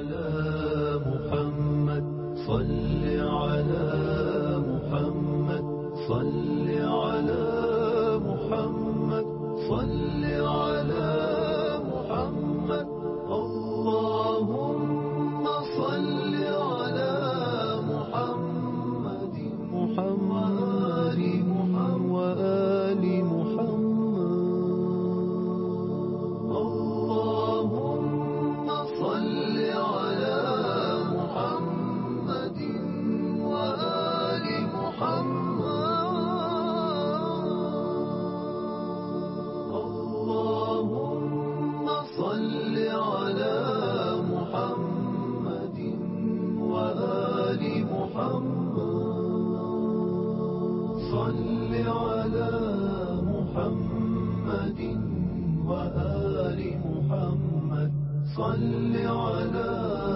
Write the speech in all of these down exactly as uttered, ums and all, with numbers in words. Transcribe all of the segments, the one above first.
على محمد صل على محمد صل على محمد صل على محمد اللهم صل على محمد محمد وآل محمد اللهم صل على محمد وآل محمد اللهم صل على محمد وآل محمد صل على محمد وآل محمد صل على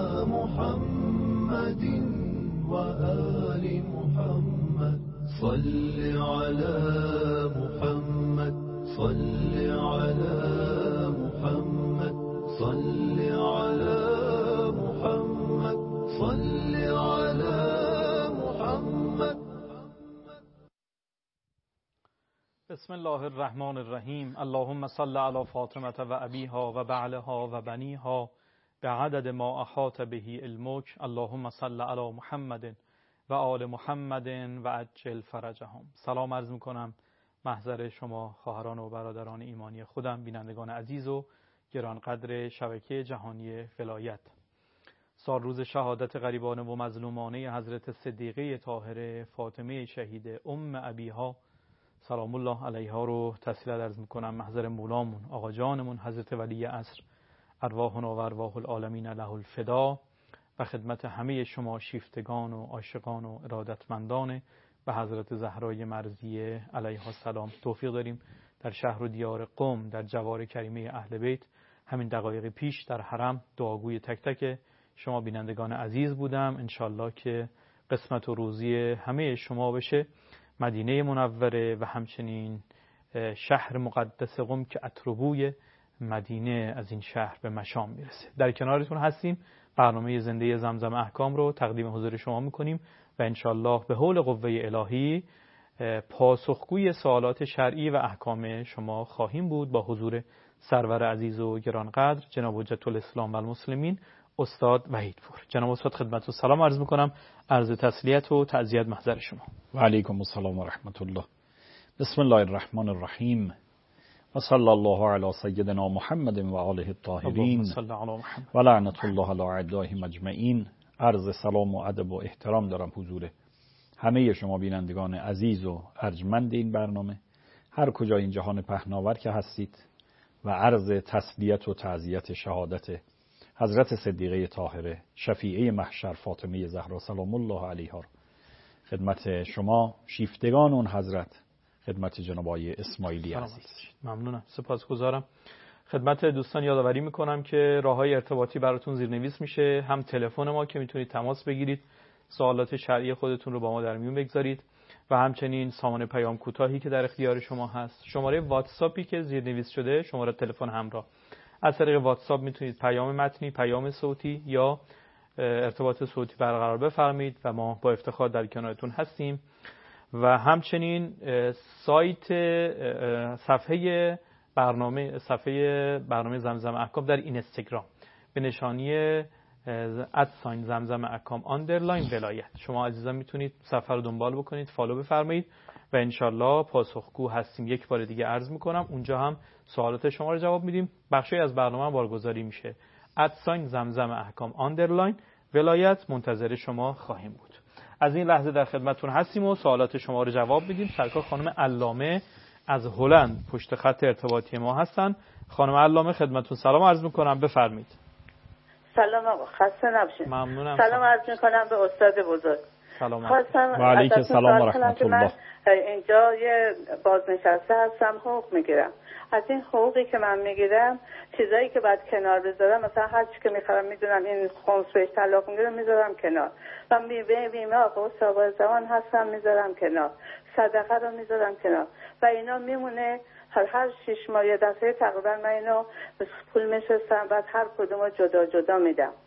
محمد وآل محمد صل على محمد صل على محمد صل على محمد صل على محمد. بسم الله الرحمن الرحیم. اللهم صل علی فاطمه و ابیها و بعلها و بنیها بعدد ما احاط به علمک. اللهم صل علی محمد و آل محمد و عجل فرجهم. سلام عرض میکنم محضر شما خواهران و برادران ایمانی خودم، بینندگان عزیز و گرانقدر شبکه جهانی ولایت. سال روز شهادت غریبانه و مظلومانه حضرت صدیقه طاهره فاطمه شهید ام ابیها سلام الله علیها رو تسلیت عرض میکنم محضر مولامون آقا جانمون حضرت ولی عصر ارواحنا و ارواح العالمین له الفدا، و خدمت همه شما شیفتگان و عاشقان و ارادتمندان به حضرت زهرای مرضیه علیها السلام. توفیق داریم در شهر و دیار قم در جوار کریمه اهل بیت همین دقایق پیش در حرم دعاگوی تک تک شما بینندگان عزیز بودم. انشالله که قسمت و روزی همه شما بشه مدینه منوره و همچنین شهر مقدس قم که اتروبوی مدینه از این شهر به مشام میرسه. در کنارتون هستیم. برنامه زنده زمزم احکام رو تقدیم حضور شما میکنیم و انشالله به حول قوه الهی پاسخگوی سوالات شرعی و احکام شما خواهیم بود با حضور سرور عزیز و گرانقدر جناب حجت الاسلام و المسلمین استاد وحیدپور. جناب استاد خدمت و سلام عرض میکنم. عرض تسلیت و تعزیت محضر شما. و علیکم السلام و رحمت الله. بسم الله الرحمن الرحیم و صلی الله علی سیدنا محمد و آله الطاهرین و لعنت الله علی اعدائهم اجمعین. عرض سلام و ادب و احترام دارم حضور همه شما بینندگان عزیز و ارجمند این برنامه هر کجا این جهان پهناور که هستید، و عرض تسلیت و تعزیت شهادت حضرت صدیقه طاهره شفیعه محشر فاطمه زهرا سلام الله علیها خدمت شما شیفتگان اون حضرت، خدمت جناب آقای اسماعیلی عزیز. ممنونم، سپاسگزارم. خدمت دوستان یادآوری میکنم که راههای ارتباطی براتون زیرنویس میشه. هم تلفن ما که میتونید تماس بگیرید سوالات شرعی خودتون رو با ما در میون بگذارید، و همچنین سامان پیام کوتاهی که در اختیار شما هست. شماره واتساپی که زیرنویس شده شماره تلفن همراه. از طریق واتساپ میتونید پیام متنی، پیام صوتی یا ارتباط صوتی برقرار بفرمایید و ما با افتخار در کنارتون هستیم. و همچنین سایت صفحه برنامه صفحه برنامه زمزم احکام در اینستاگرام به نشانی ادساین زمزم احکام آندرلاین ولایت شما عزیزان میتونید صفحه رو دنبال بکنید، فالو بفرمایید و انشالله پاسخگو هستیم. یک بار دیگه عرض میکنم اونجا هم سوالات شما رو جواب میدیم. بخشی از برنامه بارگذاری میشه. ادساین زمزم احکام آندرلاین ولایت منتظر شما خواهیم بود. از این لحظه در خدمتتون هستیم و سوالات شما رو جواب میدیم. سرکار خانم علامه از هلند پشت خط ارتباطی ما هستن. خانم علامه خدمتتون سلام عرض میکنم، بفرمایید. سلام آقا، خسته نباشید. ممنونم. سلام عرض میکنم به استاد بزرگ. سلام. و علیکم سلام و رحمت الله. اینجا یه بازنشسته هستم، حقوق میگیرم. از این حقوقی که من میگیرم چیزایی که باید کنار بذارم، مثلا هر چی که میخرم میدونم این خمس بهش طلاق میگیرم میذارم کنار. من بیمه بیمه آقا سابق زمان هستم میذارم کنار. صدقه رو میذارم کنار و اینا میمونه. هر هر شش ماه یه دفعه تقریبا من اینو پول میشستم بعد هر کدومو جدا جدا میدم.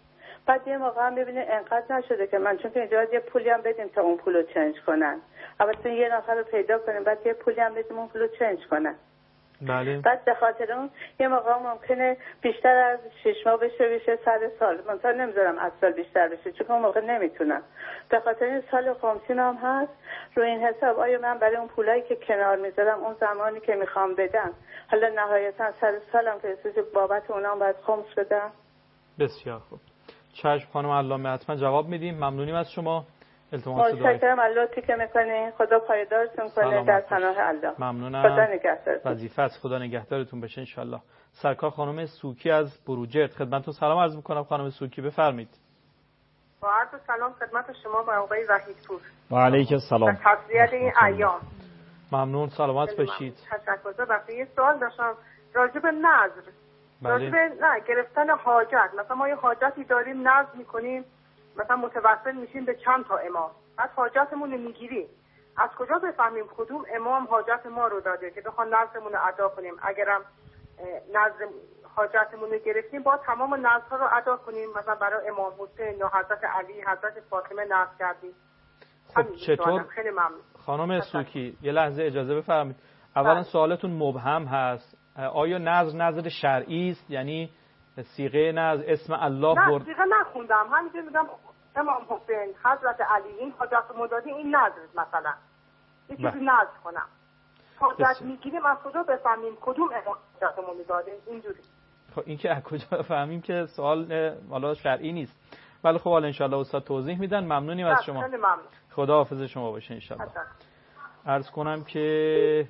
بعد یه موقع هم ببینه انقدر نشده که من، چون که اینجا یه پولی هم بدیم تا اون پولو چنج کنن، البته یه نفر رو پیدا کنیم بعد یه پولی هم بدیم اون پولو چنج کنن. بله. بعد به خاطر اون یه موقع ممکنه بیشتر از شش ماه بشه بشه سر سال، مثلا نمیذارم از سال بیشتر بشه چون اون موقع نمیتونم. به خاطر این سال خمسین هم هست رو این حساب آیا من برای اون پولایی که کنار میذارم اون زمانی که میخوام بدم، حالا نهایتا سر سالم که بابت اونام باید خمس بدم؟ بسیار خوب. چشم خانم علامه، حتما جواب میدیم. ممنونیم از شما. التماس دعای متشکرم. لطفی که میکنین. خدا پایدارتون کنه در پناه الله. ممنونم. خدا نگهدارتون. وظیفه است. خدا نگهدارتون بشه ان شاء الله. سرکار خانم سوکی از بروجرد خدمتتون سلام عرض میکنم. خانم سوکی بفرمایید. با عرض سلام خدمت شما و آقای وحیدپور. و علیک السلام. تسلیت این ایام. ممنون، سلامت باشید. تشکر. وقتی یه سوال داشتم راجع به نظر. بله. راجع به نه گرفتن حاجت، مثلا ما یه حاجتی داریم نظر میکنیم، مثلا متوسل میشیم به چند تا امام، بعد حاجتمون رو میگیریم، از کجا بفهمیم کدوم امام حاجت ما رو داده که بخوام نظرمون رو ادا کنیم؟ اگرم نظر حاجتمون رو گرفتیم با تمام نظرها رو ادا کنیم، مثلا برای امام حسین یا حضرت علی، حضرت فاطمه نظر کردیم. خب چطور؟ خیلی ممنون. خانم سوکی یه لحظه اجازه بفرمایید. اولا سوالتون مبهم هست. آیا نظر نظر شرعی است؟ یعنی صیغه نظر اسم الله نه برد؟ صیغه نخوندم، همینجوری میگم امام حسین، حضرت علی، این حاجت مدادی، این نظر مثلا یه چیزی نظر کنم، حاجت میگیریم از کجا بفهمیم کدوم امام حاجتمون داده؟ اینجوری. خب این که از کجا بفهمیم که سوال والا شرعی نیست. ولی خب حالا ان شاء الله استاد توضیح میدن. ممنونیم از شما. خیلی ممنون. خدا حافظ شما باشه ان شاء الله. عرض کنم که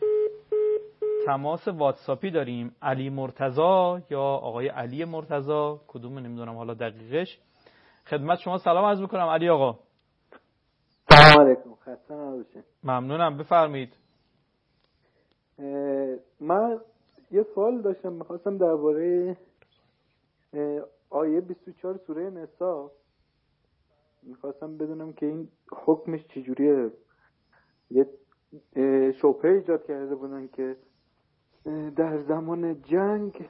تماس واتساپی داریم. علی مرتضی یا آقای علی مرتضی، کدوم نمیدونم حالا دقیقش. خدمت شما سلام عرض میکنم علی آقا. سلام علیکم. خسته نباشید. ممنونم، بفرمایید. من یه سوال داشتم، میخواستم درباره آیه بیست و چهار سوره نساء میخواستم بدونم که این حکمش چجوریه. یه شبهه ایجاد کرده بودن که در زمان جنگ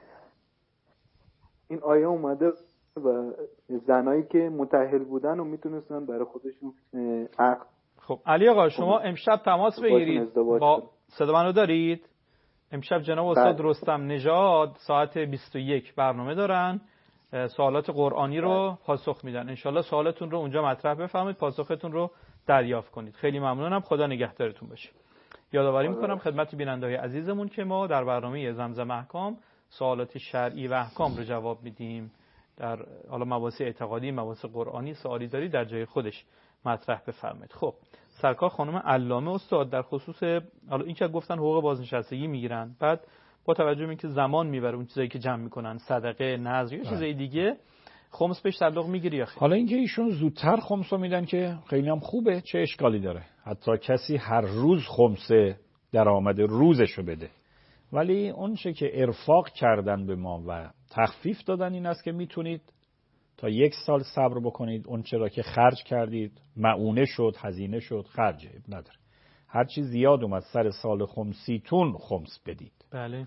این آیه اومده و زنایی که متأهل بودن و میتونستن برای خودشون عقد. خب علی آقا شما امشب تماس بگیرید با صدا منو دارید؟ امشب جناب استاد رستم نژاد ساعت بیست و یک برنامه دارن، سوالات قرآنی رو پاسخ میدن. انشالله سوالتون رو اونجا مطرح بفرمایید، پاسختون رو دریافت کنید. خیلی ممنونم. خدا نگهدارتون باشه. یادآوری میکنم خدمت بیننده‌های عزیزمون که ما در برنامه زمزم احکام سوالات شرعی و احکام رو جواب میدیم. در حالا مباحث اعتقادی، مباحث قرآنی سوالی داری در جای خودش مطرح بفرمایید. خب سرکار خانم علامه استاد در خصوص حالا این که گفتن حقوق بازنشستگی میگیرن، بعد با توجه به اینکه زمان میبره اون چیزایی که جمع میکنن، صدقه، نذر یا چیزای دیگه، خمس بهش تعلق میگیره یا خیر؟ حالا اینکه ایشون زودتر خمسو میدن که خیلی هم خوبه، چه اشکالی داره؟ حتی کسی هر روز خمس درآمد روزشو بده. ولی اون چه که ارفاق کردن به ما و تخفیف دادن این است که میتونید تا یک سال صبر بکنید. اون چرا که خرج کردید معونه شد، هزینه شد، خرجه نداره. هر چی زیاد اومد سر سال خمسیتون خمس بدید. بله.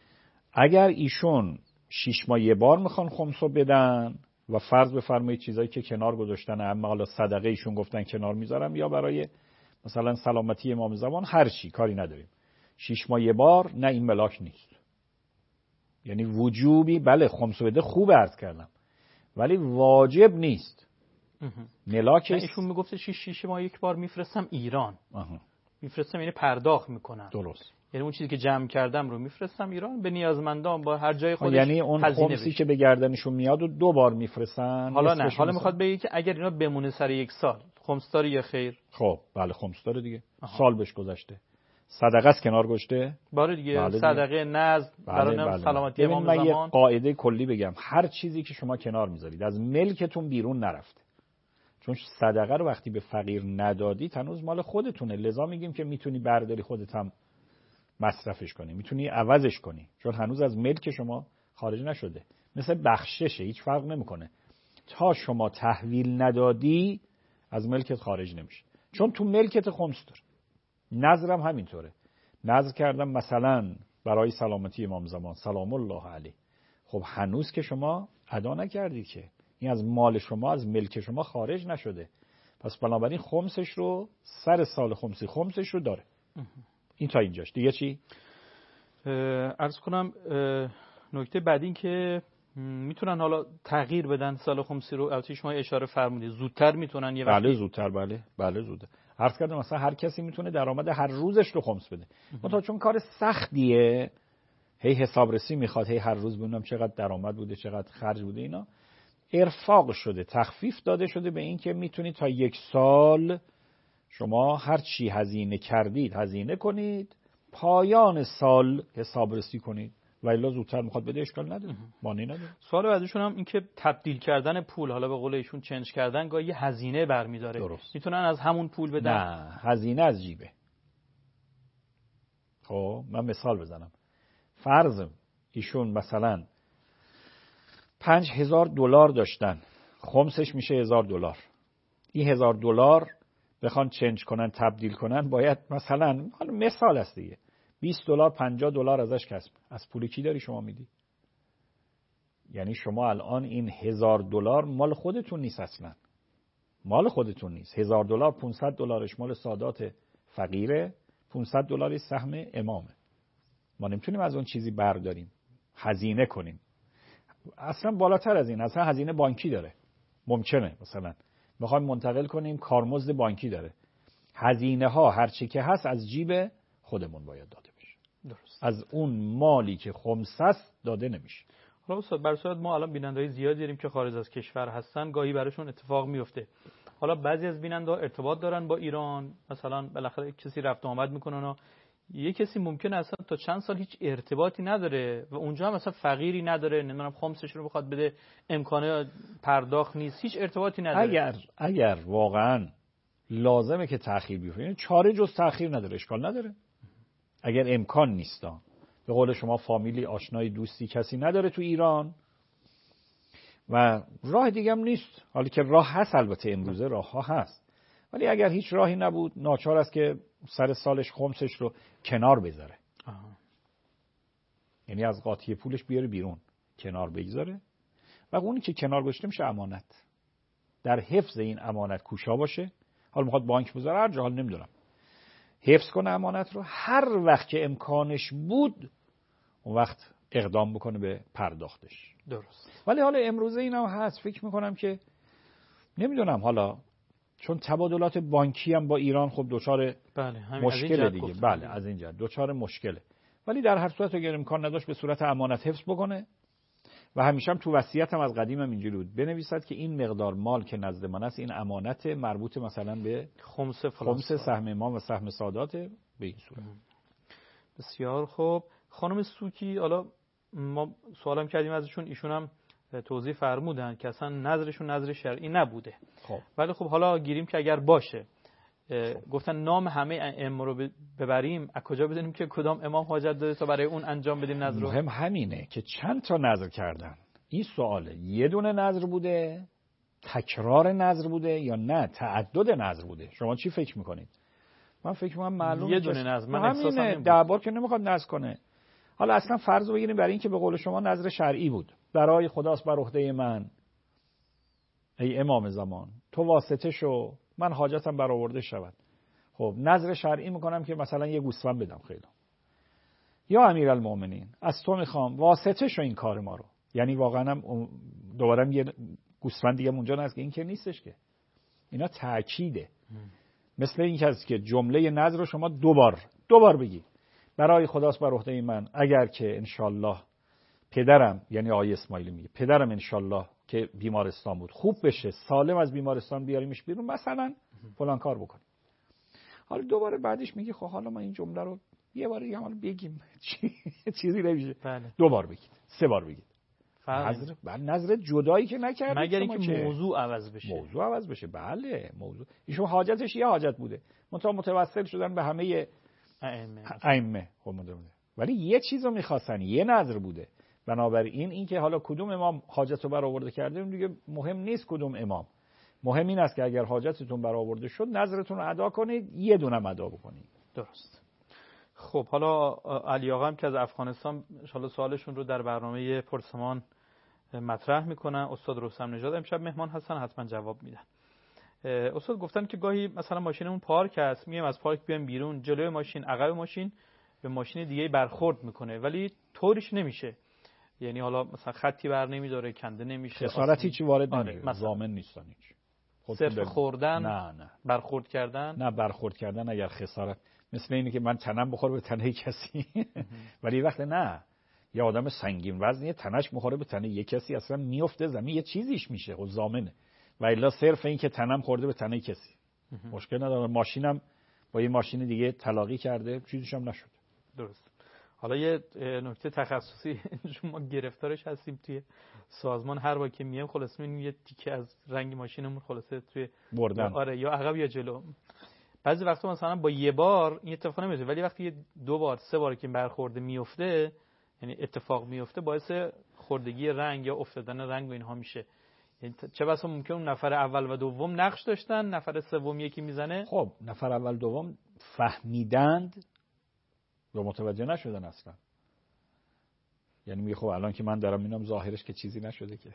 اگر ایشون شش ماه یه بار میخوان خمسو بدن و فرض بفرمایید چیزایی که کنار گذاشتن، اما حالا صدقه ایشون گفتن کنار میذارم یا برای مثلا سلامتی امام زمان، هر چی کاری نداریم. شش ماه یه بار نه، این ملاک نیست. یعنی وجوبی بله خمسو بده خوب عرض کردم ولی واجب نیست. ملاکش ایشون میگفته شش شش ماه یک بار میفرستم ایران. آها. میفرستم یعنی پرداخت میکنم. درست. یعنی اون چیزی که جمع کردم رو میفرستم ایران به نیازمندان با هر جای خودش. یعنی اون خمسی که به گردنشون میاد و دو بار میفرستن. حالا نه، حالا میخواد بگه که اگر اینا بمونه سر یک سال خمس داره یا خیر؟ خب بله خمس داره دیگه. آها. سال بهش گذشته. صدقه است کنار گذاشته. باره دیگه. بله صدقه، نذر، برای بله بله. سلامتی امام من زمان. یه قاعده کلی بگم، هر چیزی که شما کنار میذارید از ملکتون بیرون نرفته. چون صدقه رو وقتی به فقیر ندادی هنوز مال خودتونه، لذا میگیم که میتونی برداری خودت هم مصرفش کنی، میتونی عوضش کنی، چون هنوز از ملک شما خارج نشده. مثل بخششه، هیچ فرق نمیکنه. تا شما تحویل ندادی از ملکت خارج نمیشه، چون تو ملکت خمس داره. نظرم همینطوره. نظر کردم مثلا برای سلامتی امام زمان سلام الله علیه، خب هنوز که شما ادا نکردی که، این از مال شما، از ملک شما خارج نشده. پس بنابراین خمسش رو سر سال خمسی خمسش رو داره. این تا اینجاش. دیگه چی؟ عرض کنم نکته بعد این که میتونن حالا تغییر بدن سال خمسی رو. البته شما اشاره فرمودید زودتر میتونن یه وقتی. بله زودتر، بله بله زوده. عرض کردم مثلا هر کسی میتونه درآمد هر روزش رو خمس بده. منتها چون کار سختیه، هی حسابرسی میخواد، هی هر روز ببینم چقدر درآمد بوده، چقدر خرج بوده، اینا ارفاق شده، تخفیف داده شده به این که میتونید تا یک سال شما هر چی هزینه کردید هزینه کنید، پایان سال حسابرسی کنید و الا زودتر میخواد بده اشکال نداره، مانعی نداره. سوال بعدشون هم این که تبدیل کردن پول، حالا به قول ایشون چنج کردن، گاهی یه هزینه برمیداره. درست. میتونن از همون پول بدن؟ نه، هزینه از جیبه. خب من مثال بزنم. فرض ایشون مثلا پنج هزار دلار داشتن، خمسش میشه هزار دلار. این هزار دلار بخوان چنج کنن، تبدیل کنن، باید مثلا حالا مثال است دیگه، بیست دلار پنجاه دلار ازش کسب. از پول کی داری شما میدی؟ یعنی شما الان این هزار دلار مال خودتون نیست، اصلا مال خودتون نیست. هزار دلار پانصد دلارش مال سادات فقیره، پانصد دلاری سهم امامه. ما نمیتونیم از اون چیزی برداریم هزینه کنیم. اصلا بالاتر از این، اصلا هزینه بانکی داره. ممکنه مثلا میخوایم منتقل کنیم، کارمزد بانکی داره. هزینه ها هر چی که هست از جیب خودمون باید داده بشه. درست. از اون مالی که خمس است داده نمیشه. حالا استاد بر صورت ما الان بیننده‌های زیادی داریم که خارج از کشور هستن، گاهی براشون اتفاق میفته. حالا بعضی از بیننده‌ها ارتباط دارن با ایران، مثلا بالاخره کسی رفت و آمد میکنن و یه کسی ممکنه اصلا تا چند سال هیچ ارتباطی نداره و اونجا هم مثلا فقیری نداره، نمیدونم خمسش رو بخواد بده، امکانه پرداخت نیست، هیچ ارتباطی نداره. اگر اگر واقعا لازمه که تأخیر بیفته، یعنی چاره جز تأخیر نداره، اشکال نداره. اگر امکان نیستا، به قول شما فامیلی، آشنایی، دوستی کسی نداره تو ایران و راه دیگه هم نیست، حالی که راه هست، البته امروزه راه ها هست، ولی اگر هیچ راهی نبود، ناچار است که سر سالش خمسش رو کنار بذاره. آه. یعنی از قاطی پولش بیاره بیرون، کنار بگذاره و اونی که کنار گذاشته میشه امانت. در حفظ این امانت کوشا باشه. حالا میخواد بانک بذاره، هر جا، حال نمیدونم، حفظ کنه امانت رو. هر وقت که امکانش بود اون وقت اقدام بکنه به پرداختش. درست. ولی حالا امروزه اینم هست، فکر میکنم که نمیدونم، حالا چون تبادلات بانکی هم با ایران خب دوچار بله مشکل دیگه، بله از این جهت دوچار مشکله. ولی در هر صورت اگر امکان نداشت به صورت امانت حفظ بکنه و همیشه هم تو وصیت هم از قدیم هم اینجوری بود، بنویسد که این مقدار مال که نزد من است این امانت مربوط مثلا به خمس خمس سهم امام و سهم سادات، به این صورت. بسیار خوب. خانم سوکی، حالا ما سوالم کردیم ازشون، ایشون هم توضیح فرمودن که اصلا نظرشون نظر شرعی نبوده. خب ولی خب حالا گیریم که اگر باشه، گفتن نام همه ائمه رو ببریم، از کجا بدونیم که کدام امام حاجت داره تا برای اون انجام بدیم نظر رو؟ مهم همینه که چند تا نظر کردن. این سواله، یه دونه نظر بوده، تکرار نظر بوده، یا نه تعدد نظر بوده؟ شما چی فکر میکنید؟ من فکر میکنم معلومه یه دونه نظر. من همینه، ده بار که نمیخواد نظر کنه. حالا اصلا فرض رو بگیریم برای این که به قول شما نظر شرعی بود، برای خداست بر عهده من ای امام زمان، تو واسطه شو من حاجتم برآورده شود. خب نظر شرعی میکنم که مثلا یه گوسفند بدم، خیلی، یا امیرالمومنین از تو میخوام واسطه شو این کار ما رو. یعنی واقعا هم دوباره یه گوسفند دیگه اونجا نست که این که نیستش که، اینا تأکیده. مثل این که جمله نظر رو شما دوبار دوبار بگی، برای خداست بر عهده من اگر که انشالله پدرم، یعنی آقای اسماعیلی میگه پدرم انشالله که بیمارستان بود خوب بشه، سالم از بیمارستان بیاریمش بیرون، مثلا فلان کار بکنیم. حالا دوباره بعدش میگه خب حالا ما این جمله رو یه بار دیگه حالا بگیم چیزی نمیشه. بله. دو بار بگید، سه بار بگید. نظر بعد نظر جدایی که نکردید، مگر اینکه موضوع عوض بشه. موضوع عوض بشه، بله موضوع. ایشون حاجتش یه حاجت بوده، منتها متوسل شدن به همه ائمه. ائمه خب ولی یه چیزو می‌خواستن، یه نظر بوده. بنابراین این که حالا کدوم امام حاجت رو برآورده کرده دیگه مهم نیست، کدوم امام. مهم این است که اگر حاجتتون برآورده شد نظرتون رو ادا کنید، یه دونه ادا بکنید. درست. خب حالا علی آقا هم که از افغانستان ان شاءالله سوالشون رو در برنامه پرسمان مطرح میکنن. استاد رستم نژاد امشب مهمان هستن، حتما جواب میدن. استاد گفتن که گاهی مثلا ماشینمون پارک است، میایم از پارک بیایم بیرون، جلوی ماشین، عقب ماشین به ماشین دیگه برخورد میکنه ولی طوریش نمیشه، یعنی حالا مثلا خطی بر نمیداره، کنده نمیشه، خسارتی چی وارد آره. نمیشه، ضامن نیستن هیچ. صرف خوردن، نه نه برخورد کردن، نه برخورد کردن اگر خسارت، مثل اینه که من تنم بخوره به تنه کسی ولی وقت نه، یه آدم سنگین وزنیه تنش بخوره به تنه یک کسی اصلا میفته زمین، یه چیزیش میشه و ضامنه. و الا صرف این که تنم خورده به تنه کسی مشکل نداره. ماشینم با یه ماشین دیگه تلاقی کرده، چیزیش هم نشد. درست. حالا یه نکته تخصصی ما گرفتارش هستیم توی سازمان، هر بار که میایم خلاص می‌بینیم یه تیکه از رنگ ماشینمون خلاصه توی بردن، آره یا عقب یا جلو. بعضی وقتا مثلا با یه بار این اتفاق نمیفته ولی وقتی دو بار سه بار که برخورده میفته، یعنی اتفاق میفته، باعث خوردگی رنگ یا افتادن رنگ و اینها میشه. یعنی چه بسا ممکن اون نفر اول و دوم نقش داشتن، نفر سوم یکی میزنه. خب نفر اول دوم فهمیدند و متوجه نشدن اصلا. یعنی میگه خب الان که من دارم اینم ظاهرش که چیزی نشده که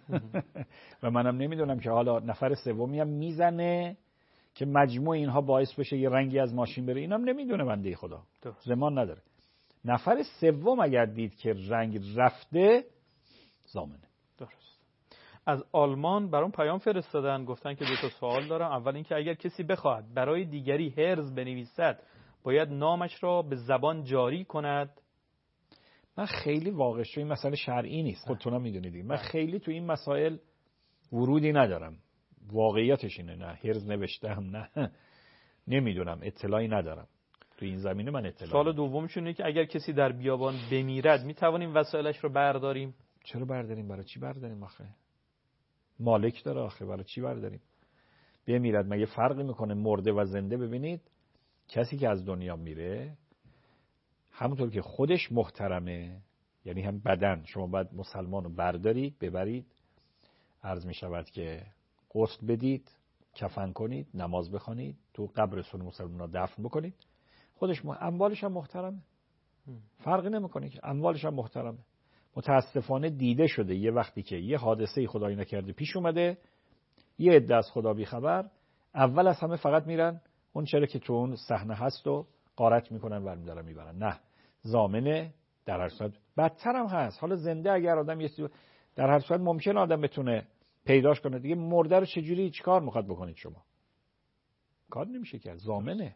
و منم نمیدونم که حالا نفر سومی هم میزنه که مجموع اینها باعث بشه یه رنگی از ماشین بره، اینم نمیدونه بنده خدا، زمان نداره. نفر سوم اگر دید که رنگ رفته ضامنه. درست. از آلمان برام پیام فرستادن، گفتن که دو تا سوال دارم. اول اینکه اگر کسی بخواهد برای دیگری هرز بنویسد باید نامش را به زبان جاری کند؟ من خیلی واقعش تو این مسئله شرعی نیست، خودتون هم میدونید دیگه. من خیلی تو این مسائل ورودی ندارم، واقعیتش اینه. نه هرز نوشتم، نه نمیدونم، اطلاعی ندارم تو این زمینه. من اطلاعی. سوال دومش اینه که اگر کسی در بیابان بمیرد میتوانیم وسایلش رو برداریم؟ چرا برداریم؟ برای چی برداریم آخه؟ مالک داره آخه، برای چی برداریم؟ بمیرد مگه فرقی میکنه مرده و زنده؟ ببینید کسی که از دنیا میره همونطور که خودش محترمه، یعنی هم بدن، شما باید مسلمان رو بردارید ببرید، عرض می شود که غسل بدید، کفن کنید، نماز بخوانید، تو قبر رسول مسلمان رو دفن بکنید. خودش م... اموالش هم محترمه، فرقی نمیکنه که اموالش هم محترمه. متاسفانه دیده شده یه وقتی که یه حادثه خدایی نکرده پیش اومده، یه عده از خدا بی خبر اول از همه فقط میرن اون چرا که تو اون صحنه هست و غارت میکنن و میدارن میبرن. نه، ضامنه در هر صورت. بدتر هم هست، حالا زنده اگر آدم یه در هر صورت ممکن آدم بتونه پیداش کنه دیگه، مرده رو چجوری چیکار میخواد بکنید شما؟ کار نمیشه کرد، ضامنه.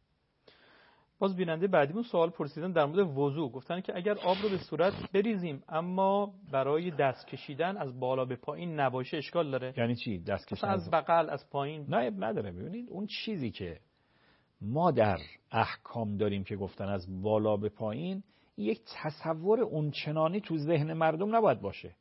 باز بیننده بعدیمون سوال پرسیدن در مورد وضو، گفتن که اگر آب رو به صورت بریزیم اما برای دست کشیدن از بالا به پایین نباشه اشکال داره؟ یعنی چی دست کشیدن از بغل از پایین؟ نه نداره. ببینید اون چیزی که ما در احکام داریم که گفتن از بالا به پایین، یک تصور اونچنانی تو ذهن مردم نباید باشه.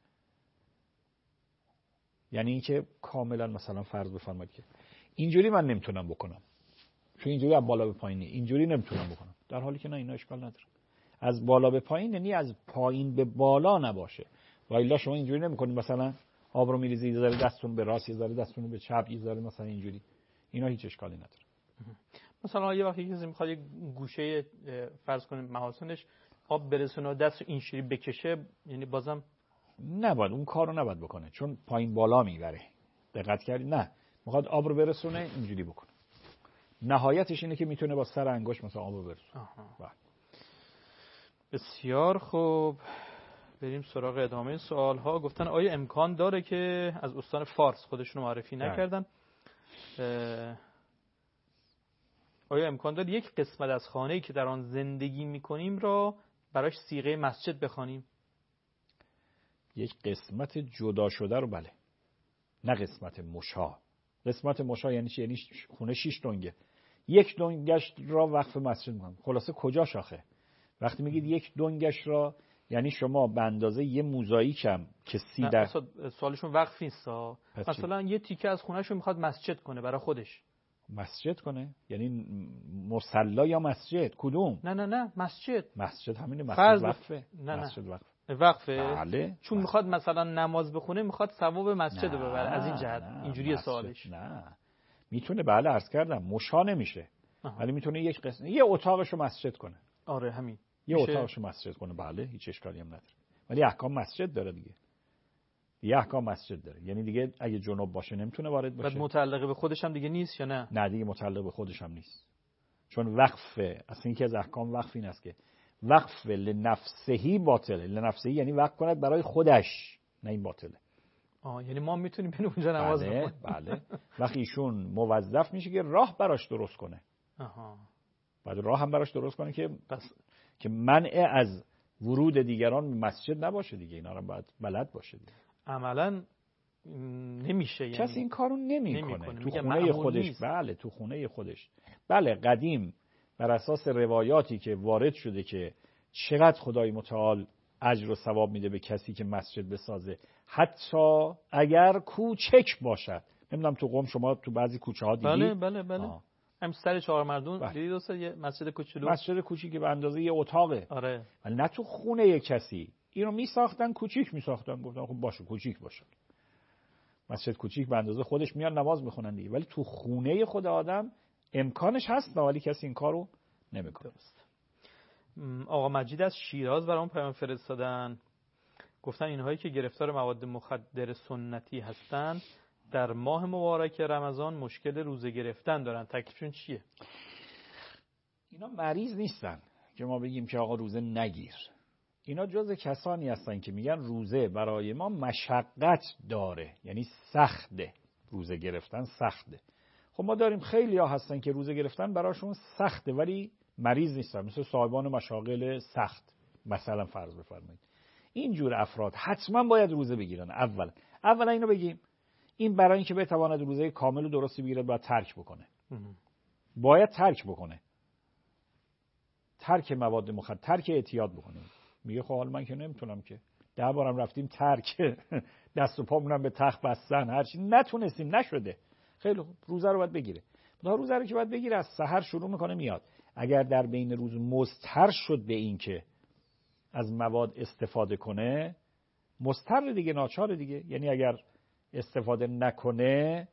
یعنی اینکه کاملا مثلا فرض بفرمایید که اینجوری من نمیتونم بکنم چون اینجوری از بالا به پایینی، اینجوری نمیتونم بکنم، در حالی که نه، اینا اشکال نداره. از بالا به پایین یعنی از پایین به بالا نباشه. و الا شما اینجوری نمیکنید مثلا آب رو میریزید، یه ذره دستتون به راست، یه ذره دستتون به چپ، یه ذره مثلا اینجوری، اینا هیچ اشکالی نداره. مثلا یه وقتی کسی میخواد یه گوشه فرض کنیم محاسنش آب برسونه دست اینجوری بکشه، یعنی بازم نباید اون کارو نباید بکنه چون پایین بالا میبره. دقت کردید؟ نه، میخواد آب رو برسونه اینجوری بکنه. نهایتش اینه که میتونه با سر انگشت مثلا آب رو برسونه. بسیار خوب، بریم سراغ ادامه این سوال ها. گفتن آیا امکان داره که از استان فارس خودشون معرفی نکردن، آیا امکان داره یک قسمت از خانه‌ای که در آن زندگی میکنیم را براش صیغه مسجد بخوانیم؟ یک قسمت جدا شده رو بله، نه قسمت مشا. قسمت مشا یعنی چی؟ یعنی خونه شش دنگه، یک دنگش را وقف مسجد میکنم. خلاصه کجا شاخه؟ وقتی میگید یک دنگش را یعنی شما به اندازه یه موزاییک هم که سی در سوالشون وقف نیست. مثلا یه تیکه از خونه‌شو میخواد مسجد کنه برای خودش. مسجد کنه یعنی مصلی یا مسجد؟ کدوم؟ نه نه نه مسجد. مسجد همینه، مسجد وقفه. نه نه مسجد وقف. وقفه. بله. چون میخواد مثلا نماز بخونه، میخواد ثواب مسجد رو ببره، از این جهت اینجوری سوالش. نه میتونه، بله عرض کردم مشا نمیشه، ولی میتونه یک قسم یه اتاقشو مسجد کنه. آره همین، یه اتاقشو مسجد کنه، بله هیچ اشکالی هم نداره، ولی احکام مسجد داره دیگه. یه احکام مسجد داره. یعنی دیگه اگه جنوب باشه نمیتونه وارد باشه. بعد متعلق به خودش هم دیگه نیست یا نه؟ نه دیگه متعلق به خودش هم نیست. چون وقفه، اصلا این که از احکام وقف این است که وقف لنفسهی باطله. لنفسهی یعنی وقف کند برای خودش، نه این باطله. آه یعنی ما میتونیم بریم اونجا نماز بله بخونیم. بله. وقتی ایشون موظف میشه که راه براش درست کنه. آها. بعد راه هم براش درست کنه که پس که منع از ورود دیگران به مسجد نباشه دیگه. اینا رو باید بلد باشه دیگه. عملاً نمیشه، یعنی کسی این کارو نمیکنه نمی تو خونه خودش. نیست. بله تو خونه خودش. بله قدیم بر اساس روایاتی که وارد شده که چقدر خدای متعال اجر و ثواب میده به کسی که مسجد بسازه، حتی اگر کوچک باشد. نمیدونم تو قم شما تو بعضی کوچه ها دیدی؟ بله بله بله. هم سر چهار مردون بله. دیدی دوستا یه مسجد کوچولو، مسجد کوچیکی به اندازه یه اتاقه. آره. ولی نه تو خونه کسی. اینو میساختن کوچیک میساختن، گفتن خب باشه کوچیک باشه. مسجد کوچیک به اندازه خودش میان نماز میخونن دیگه. ولی تو خونه خود آدم امکانش هست، ولی کسی این کارو نمیکنه. درست. آقا مجید از شیراز برام پیام فرستادن، گفتن اینهایی که گرفتار مواد مخدر سنتی هستن در ماه مبارک رمضان مشکل روزه گرفتن دارن، تکلیفشون چیه؟ اینا مریض نیستن که ما بگیم که آقا روزه نگیر. اینا جز کسانی هستن که میگن روزه برای ما مشقت داره، یعنی سخته. روزه گرفتن سخته. خب ما داریم خیلی ها هستن که روزه گرفتن براشون سخته ولی مریض نیستن، مثل صاحبان مشاغل سخت مثلا فرض بفرمایید. اینجور افراد حتما باید روزه بگیرن. اول اولا اینو بگیم، این برای اینکه بتواند روزه کامل و درستی بگیره باید ترک بکنه. باید ترک بکنه. ترک مواد مخدر، ترک اعتیاد بکنه. میگه خب حالا من که نمیتونم که، ده بارم رفتیم ترک، دست و پامونم به تخت بستن، هرچی نتونستیم، نشده. خیلی خوب روزه رو باید بگیره. دا روزه رو که باید بگیره از سحر شروع میکنه میاد. اگر در بین روز مضطر شد به این که از مواد استفاده کنه، مضطر دیگه، ناچار دیگه. یعنی اگر استفاده نکنه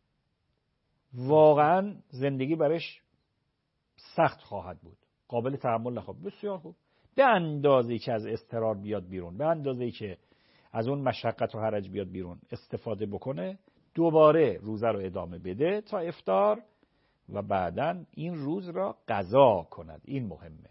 واقعا زندگی برش سخت خواهد بود، قابل تحمل نخواهد. بسیار خوب. به اندازه‌ای که از اضطرار بیاد بیرون، به اندازه‌ای که از اون مشقت و حرج بیاد بیرون استفاده بکنه، دوباره روزه رو ادامه بده تا افطار و بعداً این روز را قضا کند. این مهمه.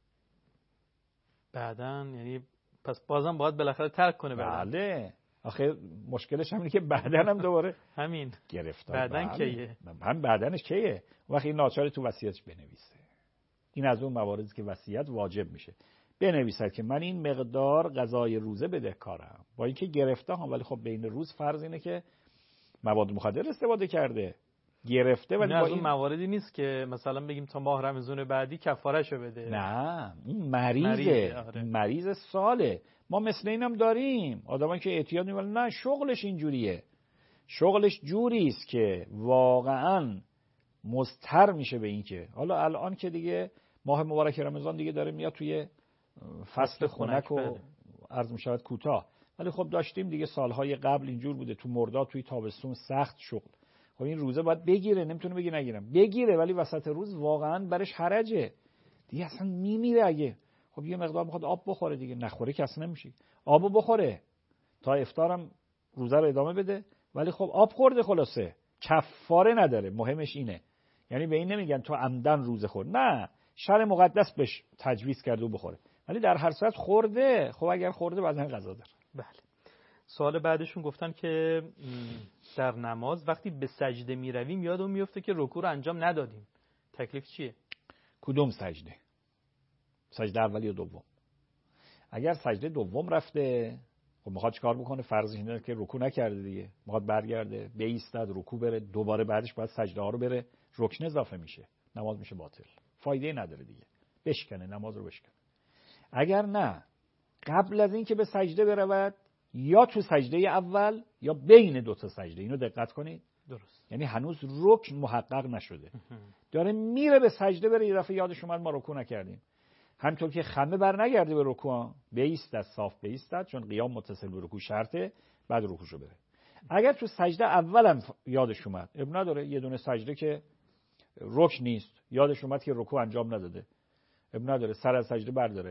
بعداً یعنی پس بازم باید بالاخره ترک کنه. بعداً بله. آخه مشکلش همینه که بعداً هم دوباره همین گرفتار. بعداً بله. کیه؟ هم بعدنش کیه؟ وقتی این ناچار تو وصیتش بنویسه. این از اون مواردی که وصیت واجب میشه. بنویسد که من این مقدار غذای روزه بدهکارم، با اینکه گرفته هم، ولی خب بین روز فرض اینه که مواد مخدر استفاده کرده، گرفته. ولی از با اون این مواردی نیست که مثلا بگیم تا ماه رمضان بعدی کفارهشو بده. نه، این مریضه. مریضه. آره. مریض ساله. ما مثل اینم داریم آدمایی که اعتیاد می‌کنن، نه شغلش اینجوریه، شغلش جوری است که واقعاً مضطر میشه به این که حالا الان که دیگه ماه مبارک رمضان دیگه داره میاد توی فصل خنک و عرض می‌شود کوتاه، ولی خب داشتیم دیگه سالهای قبل اینجور بوده، تو مرداد توی تابستون سخت شغل. خب این روزه باید بگیره، نمیتونه بگی نگیرم، بگیره، ولی وسط روز واقعا برش حرجه دیگه، اصلا میمیره. اگه خب یه مقدار میخواد آب بخوره دیگه، نخوره که اصلا نمیشه. آبو بخوره تا افطارم روزه رو ادامه بده، ولی خب آب خورده، خلاصه کفاره نداره. مهمش اینه، یعنی به این نمیگن تو عمدن روزه خورد، نه، شرع مقدس بهش تجویز کرده و بخوره، ولی در هر صورت خورده. خب اگر خورده بعدن قضا داره. بله. سوال بعدشون گفتن که در نماز وقتی به سجده می رویم یادمون میفته که رکوع رو انجام ندادیم، تکلیف چیه؟ کدوم سجده؟ سجده اول یا دوم؟ اگر سجده دوم رفته، خب میخواد چیکار بکنه؟ فرضش اینه که رکوع نکرده دیگه، میخواد برگرده، بایستد، رکوع بره، دوباره بعدش باید سجده ها رو بره، رکن اضافه میشه، نماز میشه باطل، فایده نداره دیگه، بشکنه نماز رو بشکنه. اگر نه، قبل از این که به سجده برود، یا تو سجده اول یا بین دو تا سجده، اینو دقت کنید. درست. یعنی هنوز رکن محقق نشده، داره میره به سجده بره، یه دفعه یادش اومد ما رکوع نکردیم. همونطور که خمه بر نگرده به رکوع، بایستد، صاف بایستد، چون قیام متصل به رکوع شرطه، بعد رکوعشو بره. اگر تو سجده اولم یادش اومد، اب نداره، یه دونه سجده که رکن نیست، یادش اومد که رکوع انجام نداده، اب نداره، سر از سجده برداره،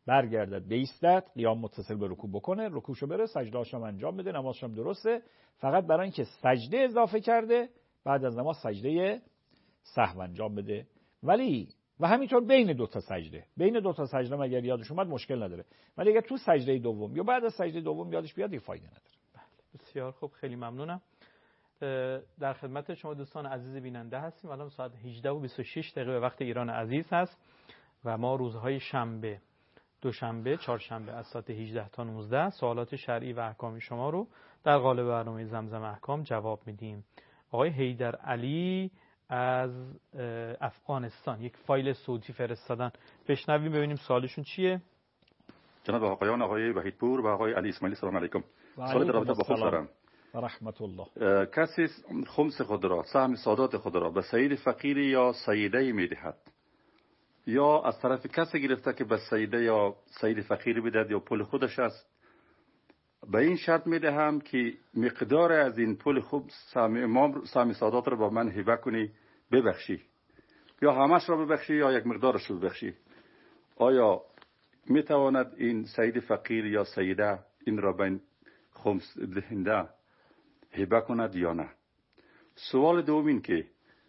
برگردد بایستد، قیام متصل به رکوع بکنه، رکوعشو بره، سجده‌اش هم انجام بده، نمازش هم درسته. فقط برای اینکه سجده اضافه کرده بعد از نماز سجده سهو انجام بده. ولی و همینطور بین دو تا سجده، بین دو تا سجده مگر یادش اومد مشکل نداره، ولی اگر تو سجده دوم یا بعد از سجده دوم یادش بیاد دیگه فایده نداره. بله بسیار خوب، خیلی ممنونم. در خدمت شما دوستان عزیز بیننده هستیم. الان ساعت هجده و بیست و شش دقیقه به وقت ایران عزیز هست و ما روزهای شنبه، دوشنبه، چهارشنبه از ساعت هجده تا نوزده سوالات شرعی و احکامی شما رو در قالب برنامه زمزم احکام جواب میدیم. آقای حیدر علی از افغانستان یک فایل صوتی فرستادن، بشنویم ببینیم سوالشون چیه. جناب آقایان، آقای وحیدپور و آقای علی اسماعیلی سلام علیکم. سوال در رابطه با خمس دارم. و رحمت الله. کسی خمس خود را، سهم سادات خود را به سید فقیری یا سیده میدهد یا از طرف کسی گرفته که به سیده یا سید فقیری بدهد یا پول خودش است، به این شرط میدهم که مقدار از این پول خوب سهم امام سهم سادات را با من هبه کنی ببخشی، یا همش را ببخشی یا یک مقدارش رو ببخشی. آیا میتواند این سید فقیر یا سیده این را به این خمس دهنده هبه کند یا نه؟ سوال دوم این که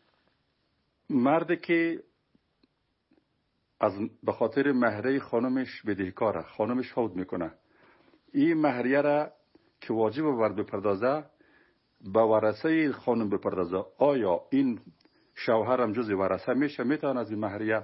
مرد که از به خاطر مهره خانمش بدهکاره، خانمش فوت میکنه، این مهریه را که واجب ورد بپردازه به ورثه خانم بپردازه، آیا این شوهر هم جز ورثه میشه؟ میتونه از این مهریه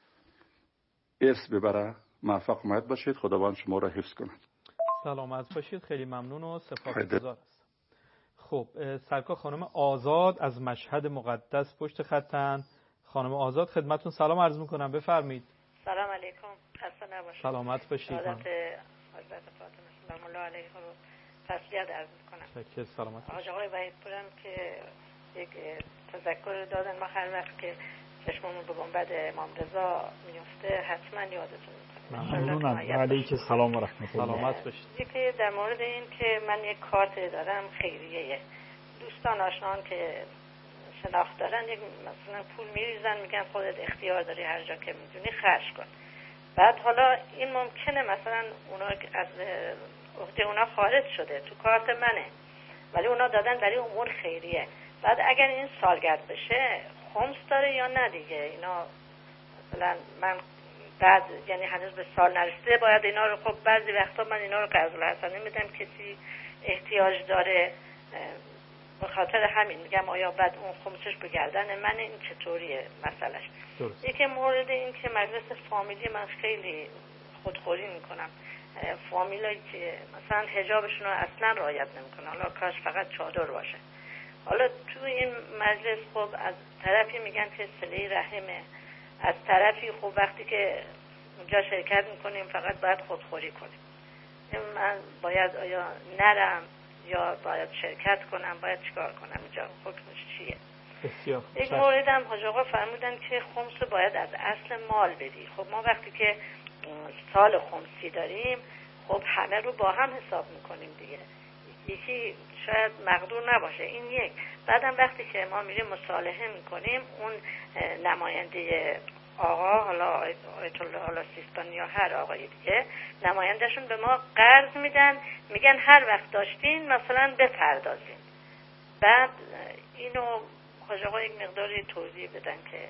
ارث ببره؟ موفق اومد باشید، خداوند شما را حفظ کند. سلامت باشید، خیلی ممنون و سپاسگزار هستم. خب سرکار خانم آزاد از مشهد مقدس پشت خطن. خانم آزاد خدمتون سلام عرض میکنم، بفرمایید. سلام علیکم، خسته نباشید. سلامت باشید. حضرت حضرت فاطمه سلام الله علیها رو تسلیت عرض میکنم. شکر، سلامت باشید. آقای وحیدپورم که یک تذکر دادن، ما هر وقت که چشممون به گنبد امام رضا میفته حتما یادتون میکنم. ممنونم. علیکم سلام و رحمت الله. سلامت باشید. یکی در مورد این که من یک کارت دارم خیریه، دوستان آشنان که شناخت دارن یک مثلا پول میریزن، میگن خودت اختیار داری هر جا که میدونی خرج کن. بعد حالا این ممکنه مثلا اونا از عهده اونا خارج شده، تو کارت منه ولی اونا دادن برای امور خیریه. بعد اگر این سالگرد بشه خمس داره یا نه دیگه؟ اینا مثلا من بعد یعنی هنوز به سال نرسیده باید اینا رو، خب بعضی وقتا من اینا رو قرض الحسنه میدم کسی احتیاج داره، به خاطر همین میگم آیا بعد اون خمسش به گردن من؟ این چطوریه مسئلهش؟ یکی مورد این که مجلس فامیلی من خیلی خودخوری میکنم، فامیلایی که مثلا حجابشون رو اصلا رعایت نمیکنن، حالا کاش فقط چادر باشه. حالا تو این مجلس خب از طرفی میگن که صله رحمه، از طرفی خب وقتی که اونجا شرکت میکنیم فقط باید خودخوری کنیم. من باید آیا نرم یا باید شرکت کنم؟ باید چیکار کنم؟ اینجا حکمش چیه؟ بسیار. یک مورد هم حاج آقا فرمودن که خمس باید از اصل مال بدی. خب ما وقتی که سال خمسی داریم خب همه رو با هم حساب میکنیم دیگه، یکی شاید مقدور نباشه، این یک. بعدم وقتی که ما میریم مصالحه میکنیم اون نماینده آقا، حالا آیت الله حالا سیستانی یا هر آقای دیگه، نمایندهشون به ما قرض میدن، میگن هر وقت داشتین مثلا بپردازین. بعد اینو حاج آقا یک مقداری توضیح بدن که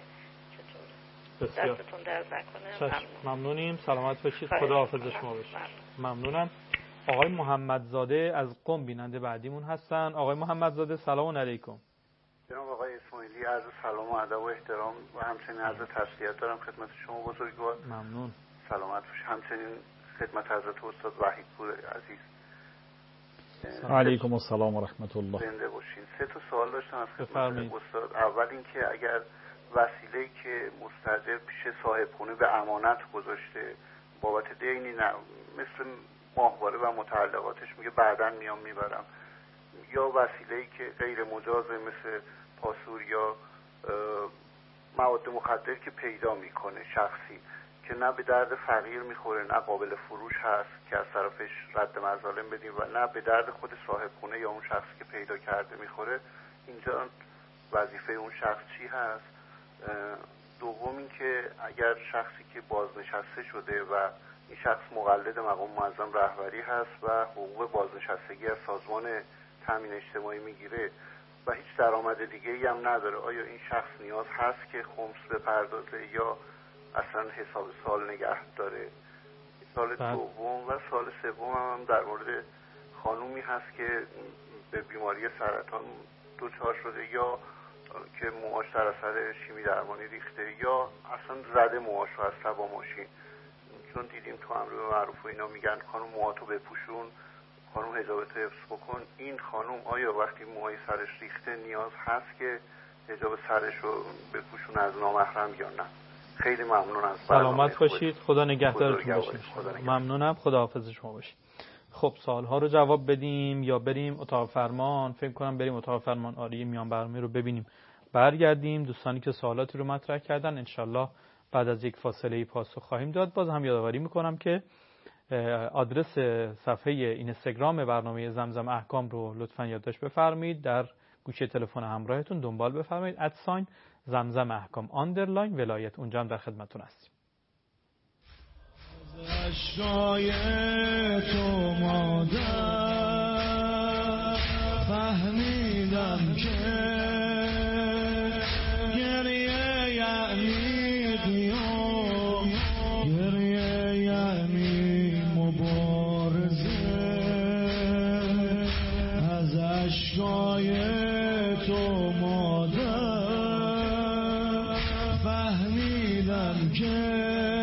چطور دستتون درد نکنه. ممنون. ممنونیم، سلامت باشید، خدا حافظ شما باشید. ممنونم. آقای محمدزاده از قم بیننده بعدیمون هستن. آقای محمدزاده سلام علیکم. جناب آقای اسماعیلی عرض سلام و ادب و احترام و همچنین عرض تسلیت دارم خدمت شما بزرگوار. ممنون. سلامت باشید. همچنین خدمت حضرت استاد وحیدپور عزیز. علیکم السلام و رحمت الله. زنده باشین. سه تا سوال داشتم از خدمت استاد. اول اینکه اگر وسیله‌ای که مستاجر پیش صاحب خونه به امانت گذاشته بابت دینی، نه مثل ماهواره و متعلقاتش، میگه بعداً میام میبرم، یا وسیله‌ای که غیر مجازه مثل پاسور یا مواد مخدر که پیدا میکنه شخصی که نه به درد فقیر میخوره نه قابل فروش هست که از طرفش رد مظالم بدیم و نه به درد خود صاحب خونه یا اون شخصی که پیدا کرده میخوره، اینجا وظیفه اون شخص چی هست؟ دوم این که اگر شخصی که بازنشسته شده و این شخص مقلد مقام معظم رهبری هست و حقوق بازنشستگی از سازمان تامین اجتماعی میگیره و هیچ درآمد دیگه‌ای هم نداره، آیا این شخص نیاز هست که خمس بپردازه یا اصلا حساب سال نگه داره؟ سال دوم و سال سوم هم در مورد خانومی هست که به بیماری سرطان دچار شده یا که موهاش در اثر شیمی درمانی ریخته یا اصلا زده موهاش رو از سبا ماشین، چون دیدیم تو امر به معروف و اینا میگن خانم موهاتو بپوشون، خانم حجابتو حفظ بکن. این خانم آیا وقتی موهای سرش ریخته نیاز هست که حجاب سرش رو بپوشون از نامحرم یا نه؟ خیلی ممنونم. سلامت باشید، خدا نگهدارتون باشه. ممنونم، خداحافظ شما باشید. خب سوال‌ها رو جواب بدیم یا بریم اتاق فرمان؟ فکر کنم بریم اتاق فرمان آری میان برنامه رو ببینیم، برگردیم. دوستانی که سوالاتی رو مطرح کردن انشالله بعد از یک فاصله پاسخ خواهیم داد. باز هم یادآوری میکنم که آدرس صفحه اینستاگرام برنامه زمزم احکام رو لطفاً یادداشت بفرمایید، در گوشه تلفن همراهتون دنبال بفرمایید ادساین زمزم احکام آندرلاین ولایت، اونجا هم در خدمتتون هستیم. اشکای تو مادر فهمیدم که گریه یعنی قیام، گریه یعنی مبارزه. از اشکای تو مادر فهمیدم که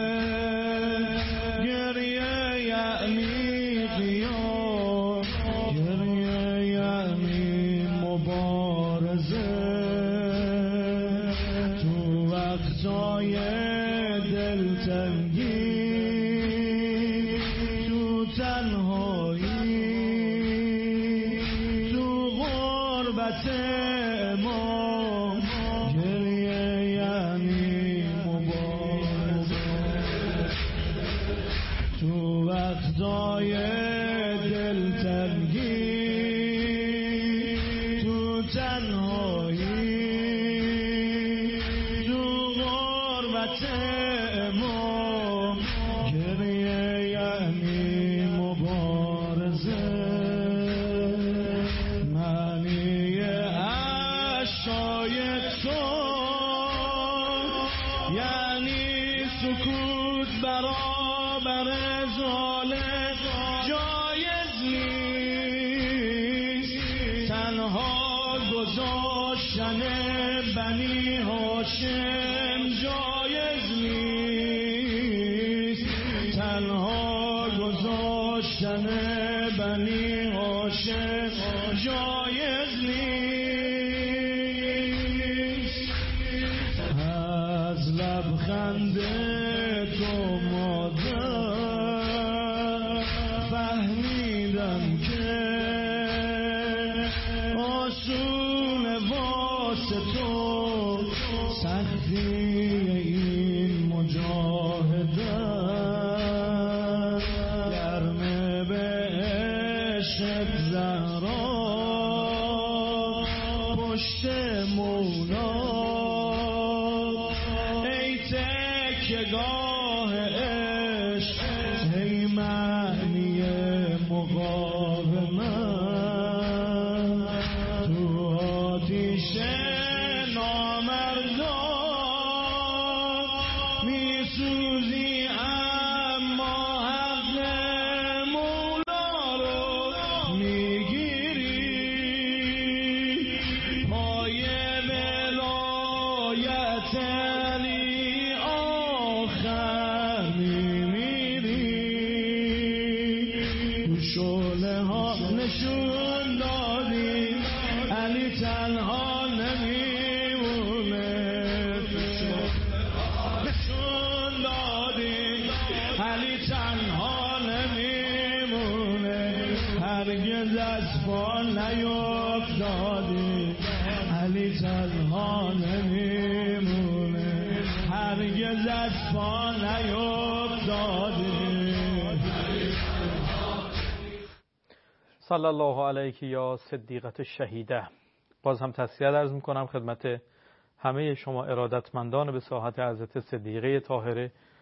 صلی الله علیک یا صدیقت الشهیده. باز هم تسلیت عرض میکنم خدمت همه شما ارادتمندان به ساحت حضرت صدیقه طاهره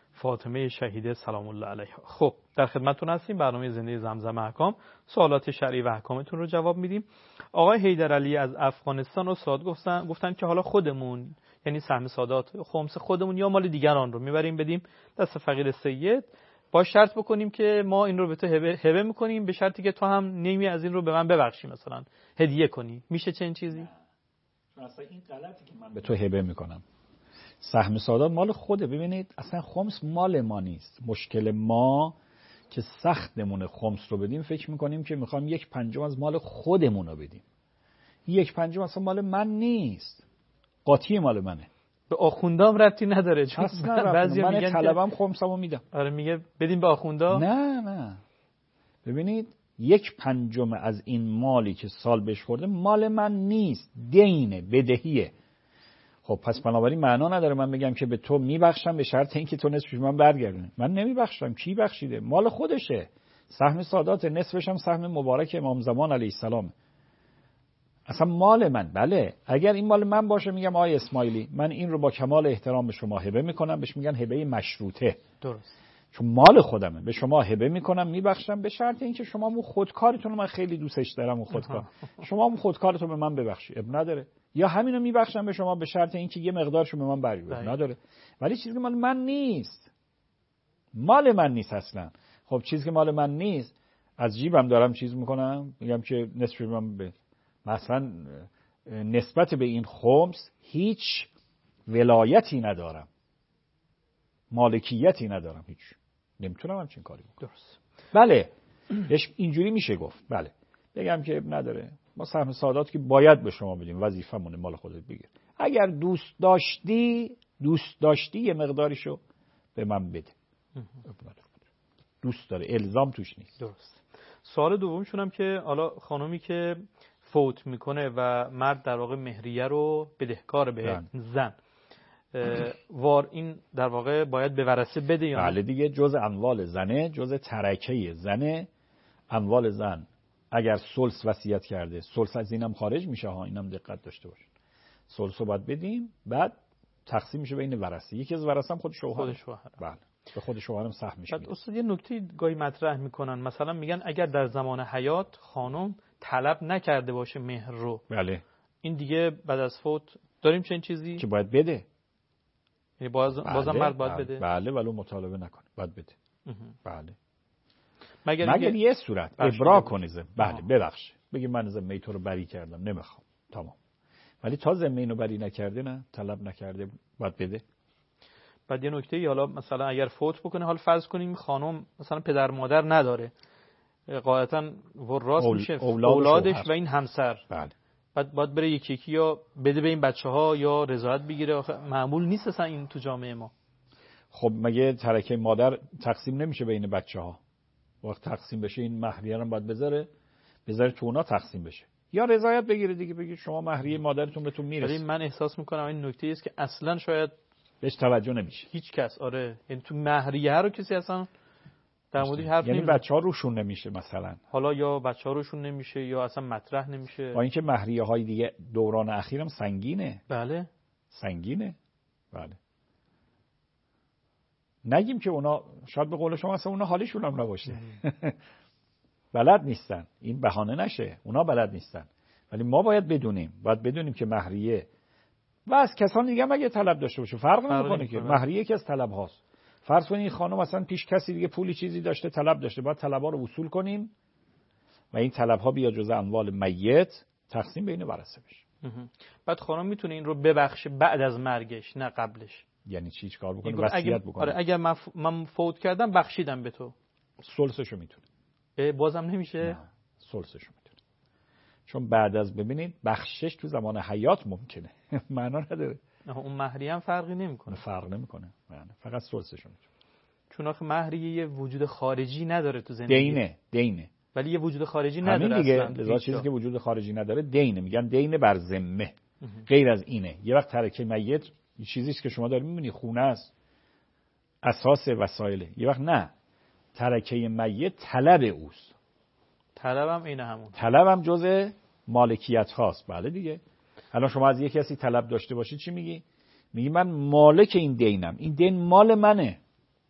فاطمه شهیده سلام الله علیها. خب در خدمتتون هستیم. برنامه زنده زمزم احکام، سوالات شرعی و احکامتون رو جواب میدیم. آقای حیدرعلی از افغانستان استاد گفتن گفتن که حالا خودمون، یعنی سهم سادات خمس خودمون یا مال دیگران رو میبریم بدیم دست فقیر سید، با شرط بکنیم که ما این رو به تو هبه, هبه میکنیم به شرطی که تو هم نیمی از این رو به من ببخشی، مثلا هدیه کنی. میشه چنین چیزی؟ اصلا این غلطی که من به تو هبه میکنم. سهم سادات مال خوده. ببینید اصلا خمس مال ما نیست. مشکل ما که سختمون خمس رو بدیم فکر میکنیم که میخوام یک پنجم از مال خودمون رو بدیم. یک پنجم اصلا مال من نیست، قاطی مال منه. به آخوندام ربطی نداره. چون بعضی من میگن طلبم خمسمو میدم. آره میگه بدیم به آخوندا. نه نه ببینید یک پنجم از این مالی که سال بهش خورده مال من نیست، دینه، بدهیه. خب پس بنابراین معنا نداره من بگم که به تو میبخشم به شرط اینکه تو نصفش من برگردونی. من نمیبخشم. کی بخشیده؟ مال خودشه. سهم سادات، نصفش هم سهم مبارک امام زمان علیه السلام. اصلا مال من. بله اگر این مال من باشه میگم آقای اسماعیلی من این رو با کمال احترام به شما هبه میکنم. بهش میگن هبه مشروطه. درست. چون مال خودمه به شما هبه میکنم میبخشم به شرط اینکه شما مو خودکارتون رو من خیلی دوستش دارم و خودکار شما مو خودکارتون به من ببخشی. اب نداره. یا همینو میبخشم به شما به شرط اینکه یه مقدارشو به من برگردون. نداره. ولی چیزی که مال من نیست، مال من نیست اصلا. خب چیزی که مال من نیست از جیبم دارم چیز میکنم میگم که نصف من به مثلا نسبت به این خمس هیچ ولایتی ندارم، مالکیتی ندارم، هیچ. نمیتونم همچین کاری بکنم. درست. بله اینجوری میشه گفت. بله بگم که نداره، ما سهم سادات که باید به شما بدیم، وظیفمونه، مال خودت بگیر. اگر دوست داشتی دوست داشتی یه مقداریشو به من بده. دوست داره، الزام توش نیست. درست. سوال دومشون هم که حالا خانومی که فوت میکنه و مرد در واقع مهریه رو بدهکار به زن، وار این در واقع باید به ورثه بده یا بله دیگه، جز اموال زنه، جز ترکه زنه. اموال زن اگر ثلث وصیت کرده، ثلث از اینم خارج میشه ها، اینم دقت داشته باشید. ثلث رو باید بدیم، بعد تقسیم میشه بین ورثه. یکی از ورثه هم خود شوهر. خود شوهر. بله به خود شوهرم سهم میشه. بعد استاد یه نکته گاهی مطرح میکنن، مثلا میگن اگر در زمان حیات خانم طلب نکرده باشه مهر رو، بله این دیگه بعد از فوت داریم چنین چیزی که باید بده. یعنی باز بله، بازم مرد باید بله، بده. بله ولو مطالبه نکنه باید بده. بله مگر, مگر یه صورت ابرا کنه. بله ببخش بگی من ذمه تو رو بری کردم نمیخوام، تمام. ولی تا ذمه اینو بری نکرده، نه طلب نکرده، باید بده. بعد یه نکته ای، حالا مثلا اگر فوت بکنه، حال فرض کنیم خانم مثلا پدر مادر نداره، قاعدتا وراث اول... میشه اولاد اولادش و, و این همسر. بله. بعد باید بره یکی یکی یا بده به این بچه‌ها یا رضایت بگیره. معمول نیست اصلا این تو جامعه ما. خب مگه ترکه مادر تقسیم نمیشه بین بچه‌ها؟ وقت تقسیم بشه این مهریه رو باید بذاره بذاره تو اونا تقسیم بشه، یا رضایت بگیره دیگه، بگی شما مهریه مادرتون بهتون میرسه. ولی من احساس میکنم این نکته است که اصلا شاید بهش توجه نمیشه هیچ کس. آره یعنی تو مهریه رو کسی اصلا در موردش حرف یعنی نمیزنه. بچه‌ها روشون نمیشه مثلا، حالا یا بچه‌ها روشون نمیشه یا اصلا مطرح نمیشه. با اینکه مهریه های دیگه دوران اخیرم سنگینه. بله سنگینه. بله نگیم که اونا شاید به قول شما اصلا اونا حالیشون هم نباشه. بلد نیستن، این بهانه نشه، اونا بلد نیستن. ولی ما باید بدونیم، باید بدونیم که مهریه و از کسان دیگه هم اگه طلب داشته باشه فرق نمیکنه که مهریه که از طلب هاست. فرض کنید این خانم مثلا پیش کسی دیگه پولی چیزی داشته، طلب داشته، باید طلب‌ها رو وصول کنیم و این طلب‌ها بیا جزء اموال میت تقسیم بین ورثه بشه. بعد خانم میتونه این رو ببخشه بعد از مرگش، نه قبلش. یعنی چی کار بکنه؟ وصیت بکنه. آره اگر من, ف... من فوت کردم بخشیدم به تو، ثلثشو میتونه. بازم نمیشه؟ نه ثلثشو میتونه. چون بعد از ببینید بخشش تو زمان حیات ممکنه. معنا نداره. اون مهریه هم فرقی نمیکنه. فرق نمیکنه. یعنی فقط ثلثشو میتونه. چون آخه مهریه یه وجود خارجی نداره تو زندگی. دینه، دینه. ولی یه وجود خارجی نداره همین دیگه. اصلا. لذا چیزی که وجود خارجی نداره دینه، میگن دین بر ذمه. غیر از اینه. یه وقت ترکه میت چیزی است که شما دارید میبینی خونه است، اساس وسایله. یه وقت نه، ترکه میت طلب اوست. طلبم اینه همون. طلبم جزء مالکیت هاست. بله دیگه. الان شما از یک کسی طلب داشته باشید چی میگی؟ میگی من مالک این دینم، این دین مال منه.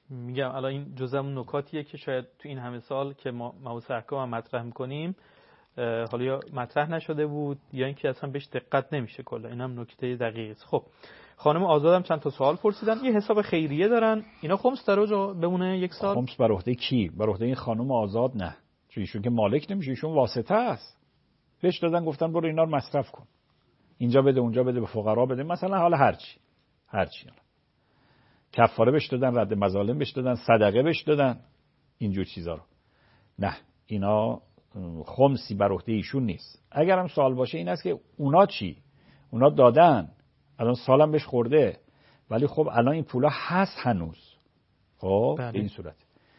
میگم الان این جزء اون نکاتیه که شاید تو این همه سال که ما مباحث احکام هم مطرح می‌کنیم حالا یا مطرح نشده بود یا اینکه اصلا بهش دقت نمیشه کلا. اینم نکته دقیقی است. خب خانم آزادم چند تا سوال پرسیدن. یه حساب خیریه دارن، اینا خمس در اوج بمونه یک سال؟ خمس بر عهده کی؟ بر عهده این خانم آزاد نه، چون ایشون که مالک نمیشه، ایشون واسطه است. بهش دادن گفتن برو اینا رو مصرف کن، اینجا بده اونجا بده، به فقرا بده، مثلا حالا هر چی هر چی کفاره بهش دادن، رد مظالم بهش دادن، صدقه بهش دادن، اینجور چیزا رو نه، اینا خمسی بر عهده ایشون نیست. اگر هم سوال باشه این است که اونا چی؟ اونا دادن، الان سالم بهش خورده، ولی خب الان این پولا هست هنوز. خب به این صورت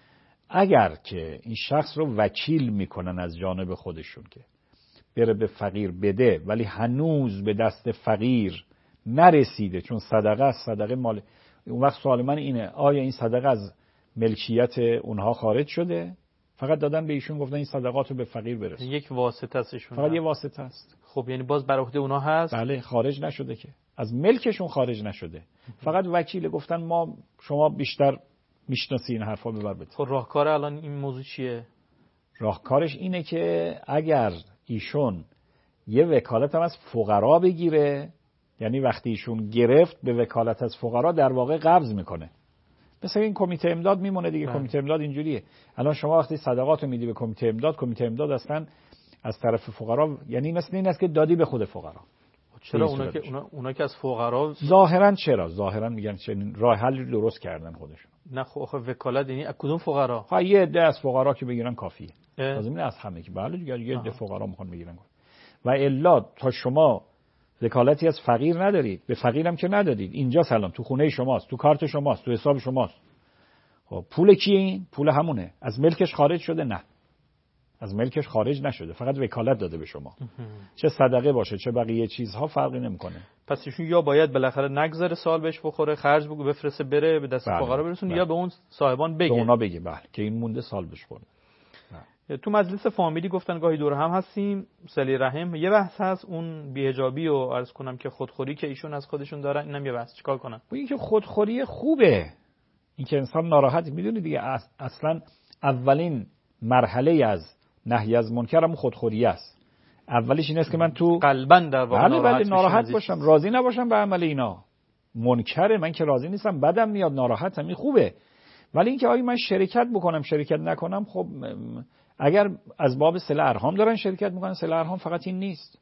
اگر که این شخص رو وکیل میکنن از جانب خودشون که بره به فقیر بده، ولی هنوز به دست فقیر نرسیده چون صدقه است، صدقه مال، اون وقت سوال من اینه آیا این صدقه از ملکیت اونها خارج شده؟ فقط دادن به ایشون گفتن این صدقات رو به فقیر برسون. یک واسطه است ایشون، فقط یه واسطه است. خب یعنی باز بر عهده اونها هست؟ بله، خارج نشده که، از ملکشون خارج نشده، فقط وکیل گفتن ما شما بیشتر میشناسی این حرفا ببر بده. خب راهکار الان این موضوع چیه؟ راهکارش اینه که اگر ایشون یه وکالت هم از فقرا بگیره، یعنی وقتی ایشون گرفت به وکالت از فقرا در واقع قبض میکنه. مثلا این کمیته امداد میمونه دیگه. کمیته امداد اینجوریه، الان شما وقتی صدقاتو میدی به کمیته امداد، کمیته امداد اصلا از طرف فقرا، یعنی مثل این است که دادی به خود فقرا. چرا اونا که اونا, اونا که از فقرا ظاهرا چرا ظاهرا میگن چنین راه حل درست کردن خودشون. نه خب آخه وکالت یعنی از کدوم فقرا؟ ها یه عده از فقرا که بگیرن کافیه، لازم نیست از همه که، بله دیگه یه عده فقرا میخوان بگیرن. و الا تا شما وکالتی از فقیر ندارید، به فقیرم که ندادید، اینجا سلام تو خونه شماست، تو کارت شماست، تو حساب شماست. خب پول کیه این؟ پول همونه. از ملکش خارج شده؟ نه، از ملکش خارج نشده، فقط وکالت داده به شما. چه صدقه باشه چه بقیه چیزها فرقی نمیکنه. پس ایشون یا باید بالاخره نگذره سال بهش بخوره، خرج بگو بفرسته بره به دست فقرا برسونه، یا به اون صاحبان بگه، به اونا بگه بله که این مونده سال بهش خوره. تو مجلس فامیلی گفتن گاهی دور هم هستیم، صله رحم یه بحث هست، اون بی‌حجابی و عرض کنم که خودخوری که ایشون از خودشون دارن، اینم یه بحث. چیکار کنن؟ این که خودخوری خوبه، این که انسان ناراحت، میدونی دیگه اصلا اولین مرحله از نهی از منکر هم خودخوری است. اولیش این است که من تو قلباً در واقع بله ناراحت, بله ناراحت باشم، راضی نباشم به عمل اینا. منکره، من که راضی نیستم، بدم میاد، ناراحتم، این خوبه. ولی اینکه آیا من شرکت بکنم شرکت نکنم، خب اگر از باب صله ارحام دارن شرکت میکنن، صله ارحام فقط این نیست،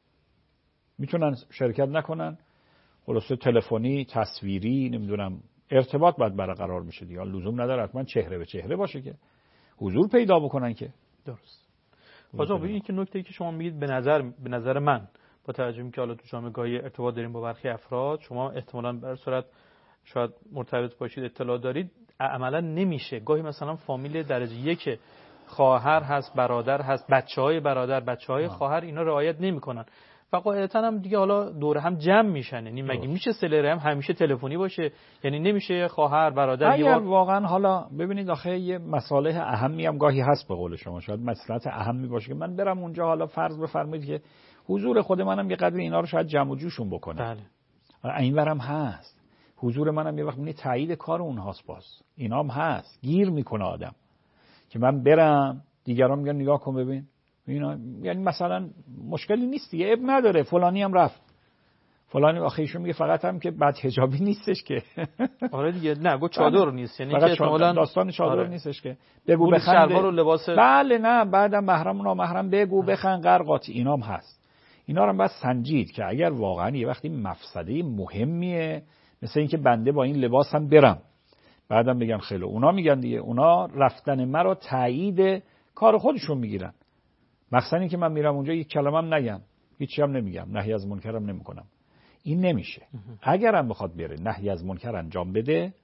میتونن شرکت نکنن، خلاصه تلفنی، تصویری، نمیدونم ارتباط باید برقرار میشه دیگه، لزوم نداره حتما چهره به چهره باشه که حضور پیدا بکنن که. درست. حاجی این که نکته‌ای که شما میگید به نظر به نظر من با توجه که حالا تو جامعه گاهی ارتباط داریم با برخی افراد، شما احتمالاً به صورت شاید مرتبط باشید، اطلاع دارید، عملا نمیشه. گاهی مثلا فامیل درجه یک خواهر هست، برادر هست، بچهای برادر، بچهای خواهر، اینا رعایت نمیکنن و قاعدتا هم دیگه حالا دور هم جمع میشن. یعنی مگه میشه صله رحم همیشه تلفنی باشه؟ یعنی نمیشه خواهر برادر اگر یه واقعا حالا ببینید آخه یه مصالح اهمی هم گاهی هست، به قول شما شاید مصلحت اهمی باشه که من برم اونجا، حالا فرض بفرمایید که حضور خود منم یه قدر اینا رو شاید جمع و جوشون بکنه. بله. اینورم هست حضور منم یه وقت میبینی تایید کار اونهاست، باز اینا هم هست، گیر میکنه آدم که من برم دیگران میگن نگاه کن ببین اینا، یعنی مثلا مشکلی نیست دیگه، اب نداره، فلانی هم رفت، فلانی آخه ایشون میگه فقط هم که بعد حجابی نیستش که آره دیگه، نه گو چادر نیست، یعنی که احتمالاً داستان چادر آره. نیستش که بگو بخند شلوار و لباس، بله نه بعدم محرم و نامحرم بگو بخند قرقاتی، اینام هست. اینا رو هم باید سنجید که اگر واقعا یه وقتی مفسده مهمیه، مثل اینکه بنده با این لباس هم برم بعدم بگم خیلی، اونا میگن دیگه، اونا رفتن مرا تایید کار خودشون میگیرن، مخصوصا اینکه من میرم اونجا یک کلمه هم نگم، هیچی هم نمیگم، نهی از منکرم نمیکنم، این نمیشه. اگرم بخواد بره نهی از منکر انجام بده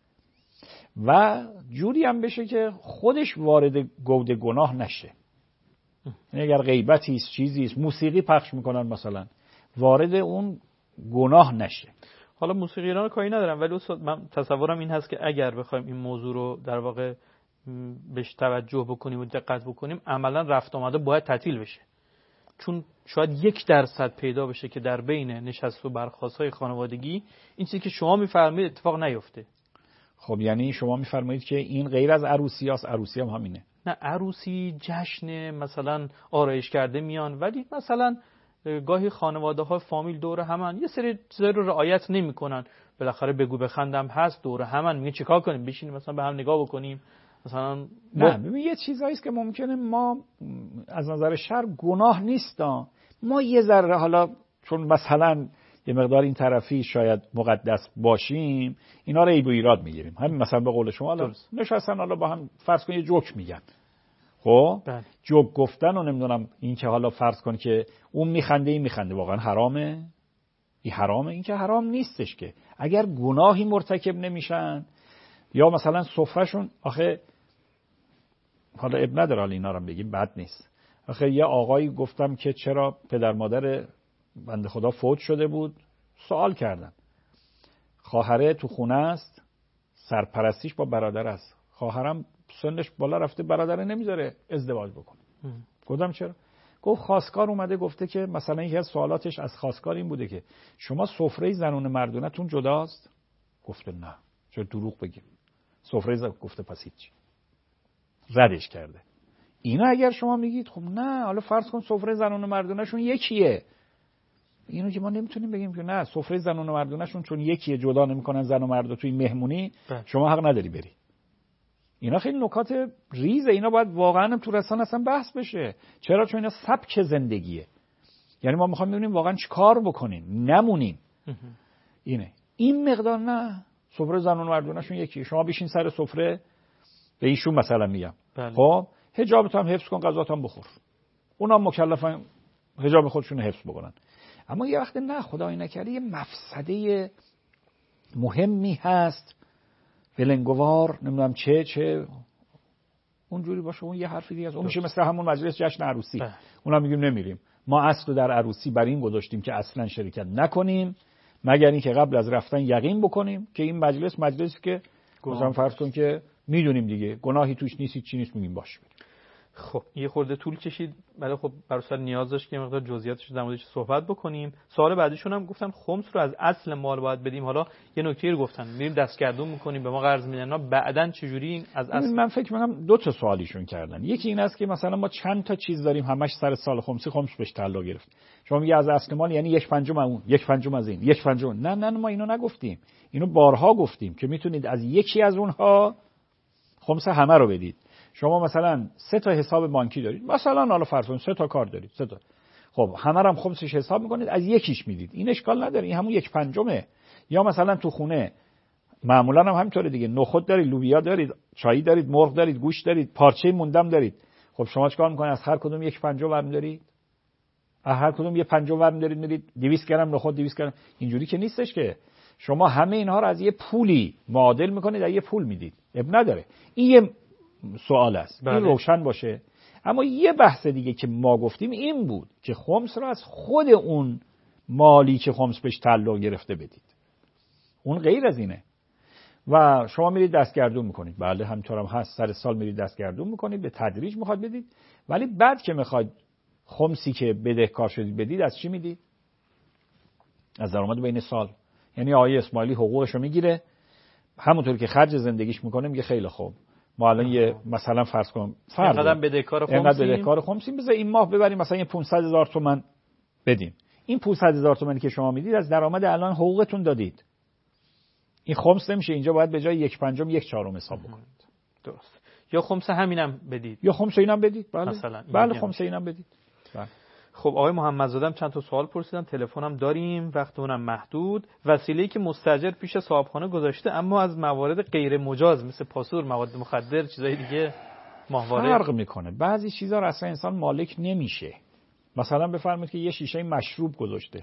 و جوری هم بشه که خودش وارد گود گناه نشه، یعنی اگر غیبتی است، چیزی است، موسیقی پخش میکنن مثلا، وارد اون گناه نشه. حالا موسیقی رو کاری ندارم، ولی استاد من تصورم این هست که اگر بخوایم این موضوع رو در واقع بهش توجه بکنیم و دقت بکنیم، عملا رفت آمده باید تعطیل بشه، چون شاید یک درصد پیدا بشه که در بین نشست و برخاست‌های خانوادگی این چیزی که شما میفرمایید اتفاق نیفته. خب یعنی شما میفرمایید که این غیر از عروسی هست، عروسی هم همینه؟ نه، عروسی جشن مثلا آرایش کرده میان، ولی مثلا گاهی خانواده ها فامیل دور همن یه سری چیزا رو رعایت نمیکنن، بالاخره بگو بخندم هست، دور همن، میگه چیکار کنیم، بشینیم مثلا به هم نگاه بکنیم مثلا. نه ببین یه چیزایی است که ممکنه ما از نظر شرع گناه نیست، ما یه ذره حالا چون مثلا یه مقدار این طرفی شاید مقدس باشیم اینا رو عیب و ایراد میگیریم. همین مثلا به قول شما حالا نشستن حالا با هم فرض کن یه جوک میگن، خب جوک گفتن و نمیدونم این که حالا فرض کن که اون میخنده این میخنده، واقعا حرامه؟ این حرامه؟ این که حرام نیستش که اگر گناهی مرتکب نمیشن. یا مثلا سفرهشون آخه حالا اب نداره حالا اینا رو بگیم بد نیست، آخه یه آقایی گفتم که چرا پدر مادر بنده خدا فوت شده بود، سوال کردن. خواهره تو خونه است، سرپرستیش با برادر است، خواهرم سنش بالا رفته، برادر نمیذاره ازدواج بکنه. گفتم چرا؟ گفت خواستگار اومده گفته که مثلا یکی از سوالاتش از خواستگار این بوده که شما سفره زنون مردونتون جداست؟ گفته نه، چرا دروغ بگیم، سفره زن. گفته پس هیچ، ردش کرده. اینا اگر شما میگید خب نه حالا فرض کن سفره زنون مردونشون یکیه، اینو که ما نمیتونیم بگیم که نه سفره زنون و مردونشون چون یکیه جدا نمیکنن زن و مرد توی مهمونی ده. شما حق نداری بری. اینا خیلی نکات ریزه، اینا باید واقعا تو رسانه اصلا بحث بشه. چرا؟ چون اینا سبک زندگیه. یعنی ما میخوایم ببینیم واقعا چی کار بکنیم، نمونیم. اینه این مقدار نه سفره زنون و مردونشون یکیه، شما بشین سر سفره به ایشون مثلا میگم بله. خب حجابت هم حفظ کن، غذات هم بخور، اونا مکلفن حجاب خودشون حفظ بکنن. اما یه وقت نه خدای نکرده یه مفسده مهمی هست، ولنگوار نمیدونم چه چه اونجوری باشه، اون یه حرفی دیگه است. اون میشه مثل همون مجلس جشن عروسی، اونا میگیم نمیریم، ما اصل در عروسی بر این گذاشتیم که اصلا شرکت نکنیم مگر اینکه قبل از رفتن یقین بکنیم که این مجلس مجلسی که مثلا فرض کن که میدونیم دیگه گناهی توش نیست، چی نیست، میگیم باشه. خب یه خورده طول کشید، ولی خب برای سر نیاز داشت که یه مقدار جزئیاتش در موردش صحبت بکنیم. سوال بعدیشون هم گفتن خمس رو از اصل مال باید بدیم. حالا یه نکته رو گفتن میریم دستگردون میکنیم به ما قرض میدن، بعدن چجوری از اصل؟ من فکر میکنم دو تا سوالیشون کردن. یکی این است که مثلا ما چند تا چیز داریم همش سر سال خمسی خمس بهش تعلق گرفت. شما میگه از اصل مال یعنی یک پنجم اون، یک پنجم از این، یک پنجم. نه نه ما اینو نگفتیم، اینو بارها گفتیم که میتونید از یکی از اونها خمس همه رو بدید. شما مثلا سه تا حساب بانکی دارید، مثلا حالا فرض کن سه تا کار دارید، سه تا، خب همه رو هم خمسش حساب میکنید، از یکیش میدید، این اشکال نداره، این همون یک پنجمه. یا مثلا تو خونه معمولا هم همینطوره دیگه، نخود دارید، لوبیا دارید، چایی دارید، مرغ دارید، گوشت دارید، پارچه موندم دارید، خب شما چیکار میکنید؟ از هر کدوم یک پنجم ورم دارید، از هر کدوم یک پنجم ورم دارید میدید، دویست گرم نخود، دویست گرم. اینجوری که نیستش که شما همه اینها رو از یه پولی معادل میکنید، از یه پول میدید، اب نداره. این یه سوال است، بله. این روشن باشه. اما یه بحث دیگه که ما گفتیم این بود که خمس رو از خود اون مالی که خمس بهش تعلق گرفته بدید، اون غیر از اینه. و شما میرید دستگردون میکنید، بله همینطور هم هست، سر سال میرید دستگردون میکنید، به تدریج میخواد بدید، ولی بعد که میخواد خمسی که بدهکار شدید بدید، از چی میدید؟ از درآمد بین سال. یعنی آقای اسماعیلی حقوقش رو میگیره، همونطور که خرج زندگیش میکنه میگه خیلی خوب، ما الان یه مثلا فرض کنم اینقدر بدهکار خمسیم، اینقدر بدهکار خمسیم، بذار این ماه ببریم مثلا یه پانصد هزار تومان بدیم. این پانصد هزار تومانی که شما میدید از درآمد الان حقوقتون دادید، این خمس نمیشه، اینجا باید به جای یک پنجم یک چهارم حساب بکنید. درست. یا خمس همینم بدید، یا خمس اینم بدید، بله مثلا بله خمس اینم بدید. بله. خب آقای محمدزاده چند تا سوال پرسیدم، تلفنم داریم، وقتمونم محدود. وسیله‌ای که مستاجر پیش صاحبخانه گذاشته اما از موارد غیر مجاز مثل پاسور، مواد مخدر، چیزای دیگه ماهواره فرق میکنه. بعضی چیزا رو اصلا انسان مالک نمیشه. مثلا بفرمایید که یه شیشه مشروب گذاشته.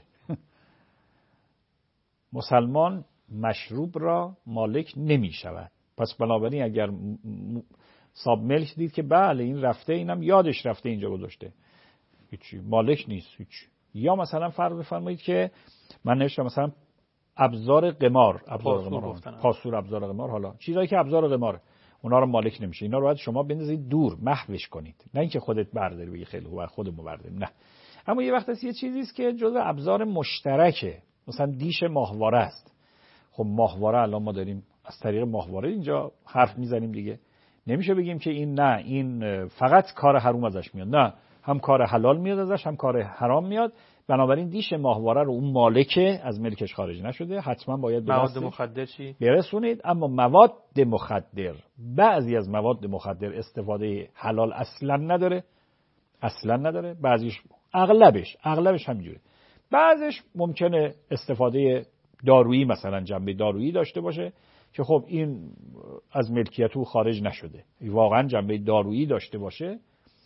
مسلمان مشروب را مالک نمیشود. پس بنابراین اگر صاحب ملک دید که بله این رفته، اینم یادش رفته اینجا گذاشته، هیچی مالک نیست هیچ. یا مثلا فرض بفرمایید که من نوشتم مثلا ابزار قمار، ابزار قمار، پاسور، ابزار قمار، حالا چیزایی که ابزار قمار، اونا رو مالک نمیشه، اینا رو باید شما بندازید دور، محوش کنید، نه اینکه خودت برداری بگی خیلی خوبه خودمون برداریم، نه. اما یه وقت هست یه چیزی است که جزء ابزار مشترکه، مثلا دیش ماهواره است. خب ماهواره الان ما داریم از طریق ماهواره اینجا حرف میزنیم دیگه. نمیشه بگیم که این نه این فقط کار حرام ازش میاد، نه هم کار حلال میاد ازش هم کار حرام میاد. بنابراین دیش ماهواره رو اون مالکه از ملکش خارج نشده حتما باید به مواد مخدر چی برسونید. اما مواد مخدر، بعضی از مواد مخدر استفاده حلال اصلا نداره، اصلا نداره. بعضیش اغلبش اغلبش همینجوره. بعضیش ممکنه استفاده دارویی مثلا جنبه دارویی داشته باشه که خب این از ملکیت او خارج نشده، واقعا جنبه دارویی داشته باشه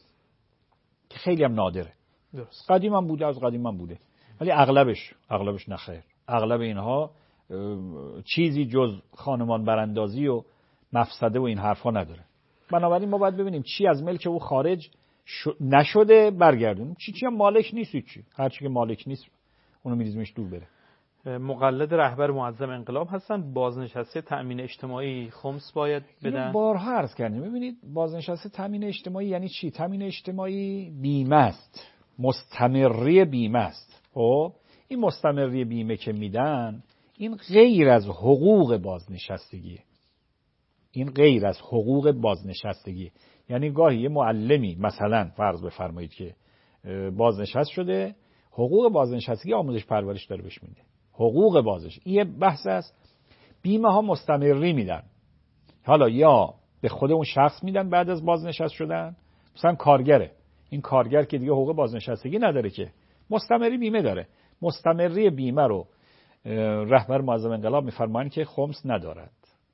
که خیلی هم نادره. درست. قدیم هم بوده، از قدیم هم بوده، ولی اغلبش اغلبش نخیر. اغلب اینها چیزی جز خانمان براندازی و مفسده و این حرفا نداره. بنابراین ما باید ببینیم چی از ملک او خارج نشده برگردونیم، چی چی هم مالک نیست، چی هر چی که مالک نیست اونو میریزیمش دور بره. مقلد رهبر معظم انقلاب هستن، بازنشسته تأمین اجتماعی خمس باید بدن. بارها عرض کردیم. ببینید بازنشسته تأمین اجتماعی یعنی چی؟ تأمین اجتماعی بیمه است، مستمری بیمه است. خب این مستمری بیمه که میدن این غیر از حقوق بازنشستگیه. این غیر از حقوق بازنشستگی. یعنی گاهی یه معلمی مثلا فرض بفرمایید که بازنشست شده، حقوق بازنشستگی آموزش پرورش داره بهش میده. حقوق بازش این یه بحث است. بیمه ها مستمری میدن، حالا یا به خود اون شخص میدن بعد از بازنشست شدن، مثلا کارگره، این کارگر که دیگه حقوق بازنشستگی نداره که مستمری بیمه داره. مستمری بیمه رو رهبر معظم انقلاب میفرمایند که خمس ندارد.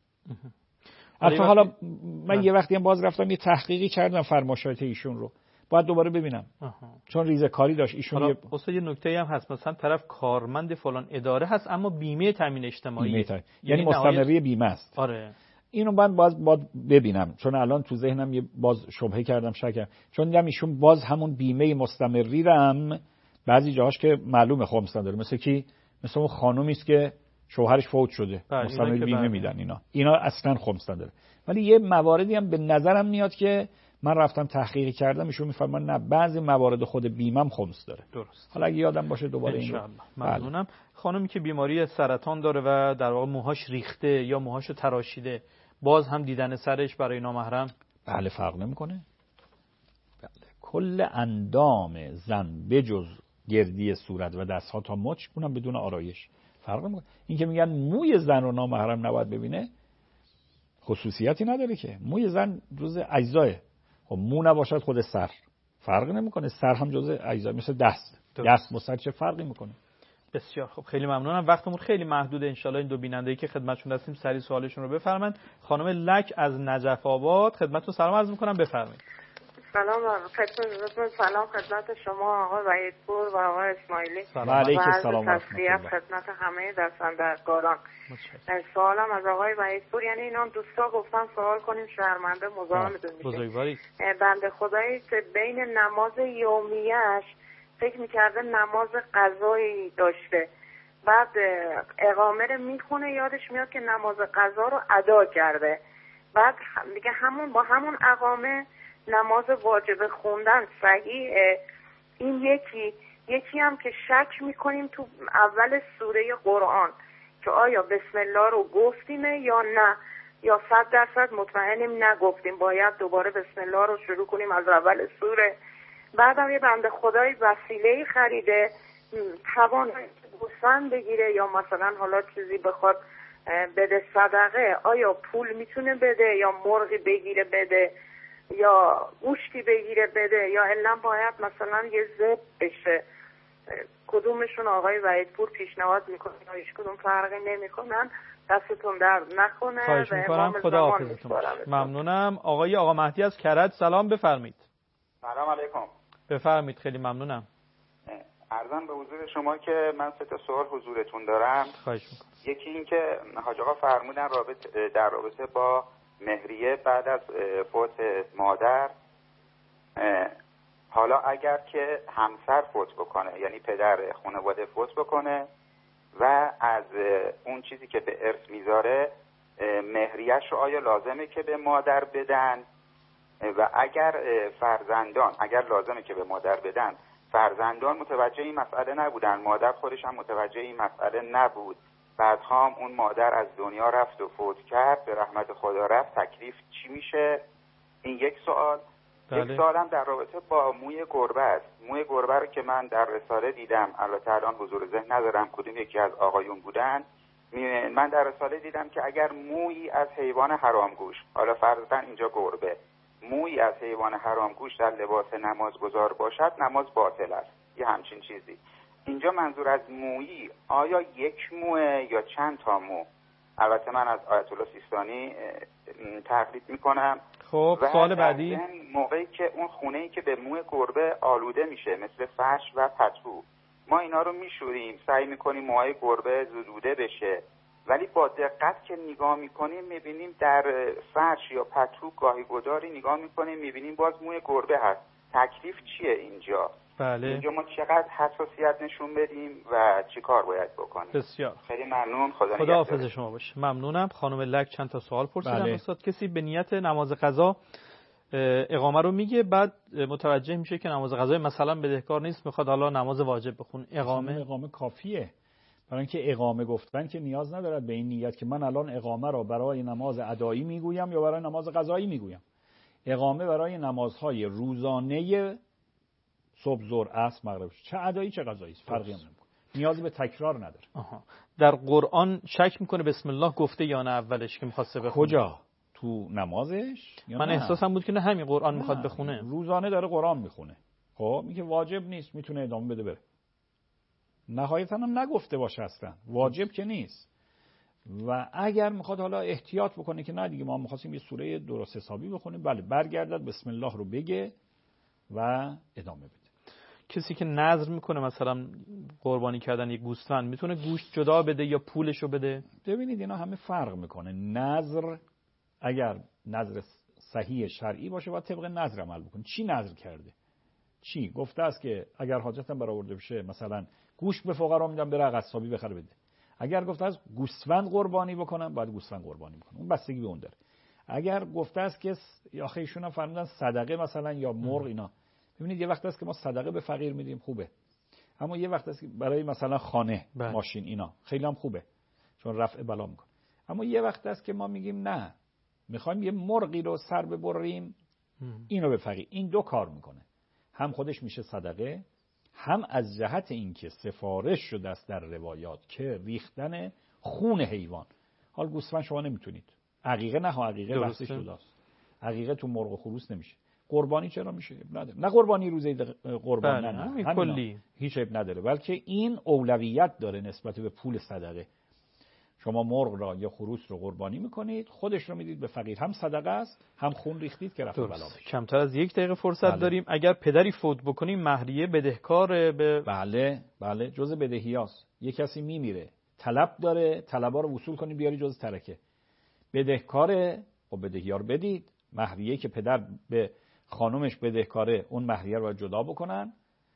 البته حالا من یه وقتی هم باز رفتم یه تحقیقی کردم فرمایشات ایشون رو، باید دوباره ببینم. آها. چون ریزه کاری داشت ایشون. یه اصلا یه نکته هم هست، مثلا طرف کارمند فلان اداره هست اما بیمه تامین اجتماعی، بیمه تامین. یعنی, یعنی مستمری بیمه است. آره اینو من باز باید ببینم، چون الان تو ذهنم یه باز شبهه کردم، شک، چون دیدم ایشون باز همون بیمه مستمری رم بعضی جاهاش که معلومه خمس نداره، مثل کی؟ مثل اون خانومی است که شوهرش فوت شده مستمری بیمه بله. میدن. اینا اینا اصلا خمس نداره. ولی یه مواردی هم به نظرم میاد که من رفتم تحقیقی کردم، ایشون میفرمان نه بعضی موارد خود بیمم خمس داره. درست. حالا اگه یادم باشه دوباره اینو ممنونم. بله. خانمی که بیماری سرطان داره و در واقع موهاش ریخته یا موهاشو تراشیده، باز هم دیدن سرش برای نامحرم بله فرق نمیکنه. بله. کل اندام زن بجز گردی صورت و دستها تا مچ اونم بدون آرایش فرق نمیکنه. این که میگن موی زن رو نامحرم نباید ببینه خصوصیتی نداره که موی زن جزء اجزاه، خب مو نباشد خود سر فرق نمیکنه، سر هم جزء اجزا مثل دست درست. دست با سر چه فرقی میکنه؟ بسیار خب خیلی ممنونم. وقتمون خیلی محدوده، انشالله این دو بیننده‌ای که خدمتشون هستیم سریع سوالشون رو بفرمایید. خانم لک از نجف آباد خدمتتون سلام عرض میکنم، بفرمایید. سلام خدمت سلام خدمت شما آقای وحیدپور و آقای اسماعیلی. سلام علیکم. سلام و خدمت همه دستاندرکاران. سوالم از آقای وحیدپور، یعنی اینا دوستا گفتن سوال کنیم شرمنده مزاحمتون میشه. بزرگواری. بنده خدایی که بین نماز یومیه‌اش فکر میکرده نماز قضایی داشته، بعد اقامه رو میخونه یادش میاد که نماز قضا رو ادا کرده، بعد میگه همون با همون اقامه نماز واجب خوندن صحیحه. این یکی یکی هم که شک میکنیم تو اول سوره قرآن که آیا بسم الله رو گفتیمه یا نه، یا صد درصد مطمئنیم نگفتیم باید دوباره بسم الله رو شروع کنیم از اول سوره. بعدم یه بنده خدای وسیله‌ای خریده توانایی گوسفند بگیره یا مثلا حالا چیزی بخواد بده صدقه، آیا پول میتونه بده یا مرغی بگیره بده یا گوشتی بگیره بده یا الا باید مثلا یه ذبح بشه؟ کدومشون آقای وحیدپور پیشنهاد میکنن یا هیچ کدوم فرقی نمیکنن؟ دستتون درد نکنه. خواهش میکنم، خدا حافظتون باشه. ممنونم. آقای آقا مهدی از کرج سلام، بفرمایید. سلام علیکم. بفرمایید، خیلی ممنونم. عرضم به حضور شما که من سه تا سوال حضورتون دارم. خواهش میکنم. یکی این که حاج آقا فرمودن رابطه در رابطه با مهریه بعد از فوت مادر، حالا اگر که همسر فوت بکنه یعنی پدر خانواده فوت بکنه و از اون چیزی که به ارث میذاره مهریه‌اش رو آیا لازمه که به مادر بدن؟ و اگر فرزندان اگر لازمه که به مادر بدن فرزندان متوجه این مسئله نبودن، مادر خودش هم متوجه این مسئله نبود، بعد هم اون مادر از دنیا رفت و فوت کرد، به رحمت خدا رفت، تکلیف چی میشه؟ این یک سوال. بله. یک سوالم در رابطه با موی گربه است. موی گربه رو که من در رساله دیدم، البته الان حضور ذهن ندارم کدوم یکی از آقایون بودن، من در رساله دیدم که اگر مویی از حیوان حرامگوش، حالا فرضاً اینجا گربه، مویی از حیوان حرامگوش در لباس نمازگزار باشد، نماز باطل است. یه همچین چیزی. اینجا منظور از مویی آیا یک موه یا چند تا مو؟ البته من از آیت الله سیستانی تقلید میکنم. خب سوال بعدی، موقعی که اون خونه‌ای که به موی گربه آلوده میشه مثل فرش و پتو، ما اینا رو میشوریم، سعی میکنیم موهای گربه زدوده بشه، ولی با دقت که نگاه میکنیم میبینیم در فرش یا پتو گاهی گداری نگاه میکنیم میبینیم باز موی گربه هست. تکلیف چیه اینجا؟ بله. اینجا ما چقدر حساسیت نشون بدیم و چی کار باید بکنیم؟ بسیار خیلی ممنون. خدا خدا حافظ شما باشه. ممنونم. خانم لک چند تا سوال پرسیدن. بله. استاد کسی به نیت نماز قضا اقامه رو میگه، بعد متوجه میشه که نماز قضا مثلا بدهکار نیست، میخواد حالا نماز واجب بخونه، اقامه اقامه کافیه؟ برای اینکه اقامه گفتن که نیاز ندارد به این نیت که من الان اقامه را برای نماز ادایی میگویم یا برای نماز قضایی میگویم. اقامه برای نمازهای روزانه صبح ظهر عصر مغرب، چه ادایی چه قضایی، فرقی نمیکنه، نیازی به تکرار نداره. آها. در قرآن شک میکنه بسم الله گفته یا نه اولش که می‌خواسته بخونه؟ کجا؟ تو نمازش؟ من احساسم بود که نه همین قرآن میخواد بخونه. روزانه داره قرآن میخونه. خب میگه واجب نیست، میتونه ادامه بده بره. نهایتاً هم نگفته باشه اصلا واجب که نیست. و اگر میخواد حالا احتیاط بکنه که نه دیگه ما می‌خواستیم یه سوره درست حسابی بخونیم، بله برگردد بسم الله رو بگه و ادامه بده. کسی که نذر میکنه مثلا قربانی کردن یک گوسفند، میتونه گوشت جدا بده یا پولشو بده؟ ببینید اینا همه فرق میکنه. نذر اگر نذر صحیح شرعی باشه باید طبق نذر عمل بکنه. چی نذر کرده؟ چی گفته است که اگر حاجتم برآورده بشه مثلا گوشت به فقرا میدم بره قصابی بخره بده. اگر گفته است گوسفند قربانی بکنم باید گوسفند قربانی بکنم، اون بستگی به اون داره. اگر گفته است که آخه ایشون هم فرمودن صدقه مثلا یا مرغ، اینا ببینید یه وقت است که ما صدقه به فقیر میدیم خوبه، اما یه وقت است که برای مثلا خانه بله. ماشین اینا خیلی هم خوبه چون رفع بلا میکنه، اما یه وقت است که ما میگیم نه میخوایم یه مرغی رو سر ببریم اینو به فقیر. این دو کار میکنه، هم خودش میشه صدقه، هم از جهت اینکه سفارش شده است در روایات که ریختن خون حیوان. حال گوسفند شما نمیتونید، عقیقه نه، عقیقه بحثش جداست، عقیقه تو مرغ و خروس نمیشه. قربانی چرا میشه؟ اب نداره. نه قربانی روزه قربان بله. نه, نه. کلی هیچ اب نداره، بلکه این اولویت داره نسبت به پول صدقه. شما مرغ را یا خروس رو قربانی میکنید، خودش رو میدید به فقیر، هم صدقه است هم خون ریختید که رفع بلا بشه. کمتر از یک دقیقه فرصت بله. داریم. اگر پدری فوت بکنیم مهریه بدهکار به بله بله جزء بدهیاست. یه کسی میمیره طلب داره، طلبا رو وصول کنید بیاری جزء ترکه. بدهکاره، خب بدهیار بدید. مهریه که پدر به خانومش بدهکاره اون مهریه رو جدا بکنن.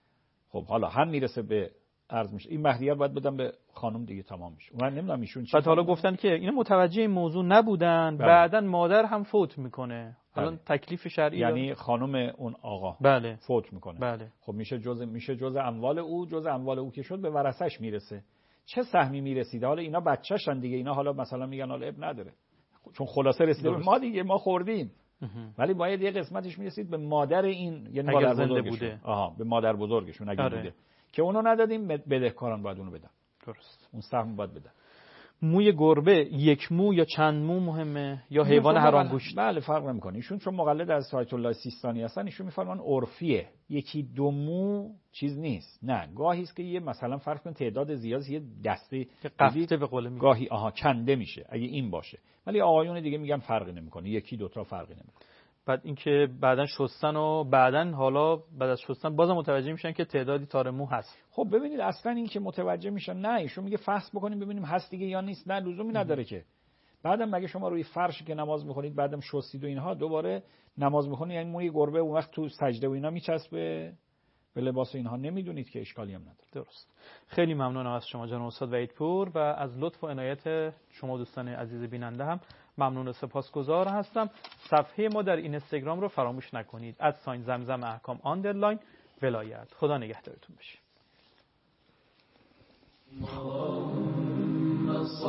خب حالا هم میرسه به عرض میشه این مهریه باید بدم به خانم دیگه تمام میشه. من نمیدونم ایشون چی. بعد حالا گفتن که اینا متوجه این موضوع نبودن، بله. بعدن مادر هم فوت میکنه. الان بله. تکلیف شرعی یعنی داره؟ خانم اون آقا بله. فوت میکنه. بله. خب میشه جزء میشه جزء اموال او، جزء اموال او که شد به ورثش میرسه. چه سهمی میرسیده؟ حالا اینا بچه‌شن دیگه، اینا حالا مثلا میگن حالا اب نداره. چون خلاصه رسیده به ما دیگه، ما خوردیم. ولی باید یه قسمتش میرسید به مادر این، یعنی مادر بزرگشون. آها به مادر بزرگشون اگه آره. بوده که اونو ندادیم، بدهکاران باید اونو بدن. درست. اون سهم باید بدن. موی گربه یک مو یا چند مو مهمه یا حیوان حرام گوشت؟ بله فرق نمیکنه. ایشون چون مقلد از آیت الله سیستانی هستن، ایشون میفرمان عرفیه، یکی دو مو چیز نیست. نه گاهی است که یه مثلا فرض کن تعداد زیادی یه دسته قفته به قول میگه، گاهی آها چنده میشه اگه این باشه، ولی آقایون دیگه میگن فرقی نمیکنه، یکی دو تا فرقی نمیکنه. بعد اینکه بعدن شستن و بعدن حالا بعد از شستن بازم متوجه میشن که تعدادی تار مو هست. خب ببینید اصلا این که متوجه میشن نه، ایشون میگه فحص بکنیم ببینیم هست دیگه یا نیست. نه لزومی نداره که. بعدم مگه شما روی فرشی که نماز میخونید بعدم شستید و اینها دوباره نماز میخونید، یعنی موی گربه اون وقت تو سجده و اینا میچسبه به لباس اینها، نمیدونید که اشکالی هم نداره. درست. خیلی ممنونم از شما جناب استاد وحیدپور و از لطف و عنایت شما دوستان عزیز بیننده هم ممنون و سپاسگزار هستم. صفحه ما در اینستاگرام رو فراموش نکنید، ادساین زمزم احکام آندرلاین ولایت. خدا نگهدارتون باشه.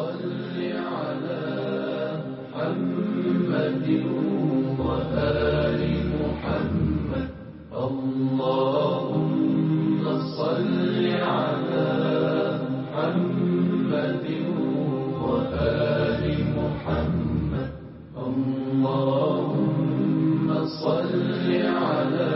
على محمد وآل محمد اللهم صل على محمد وآل محمد اللهم صل على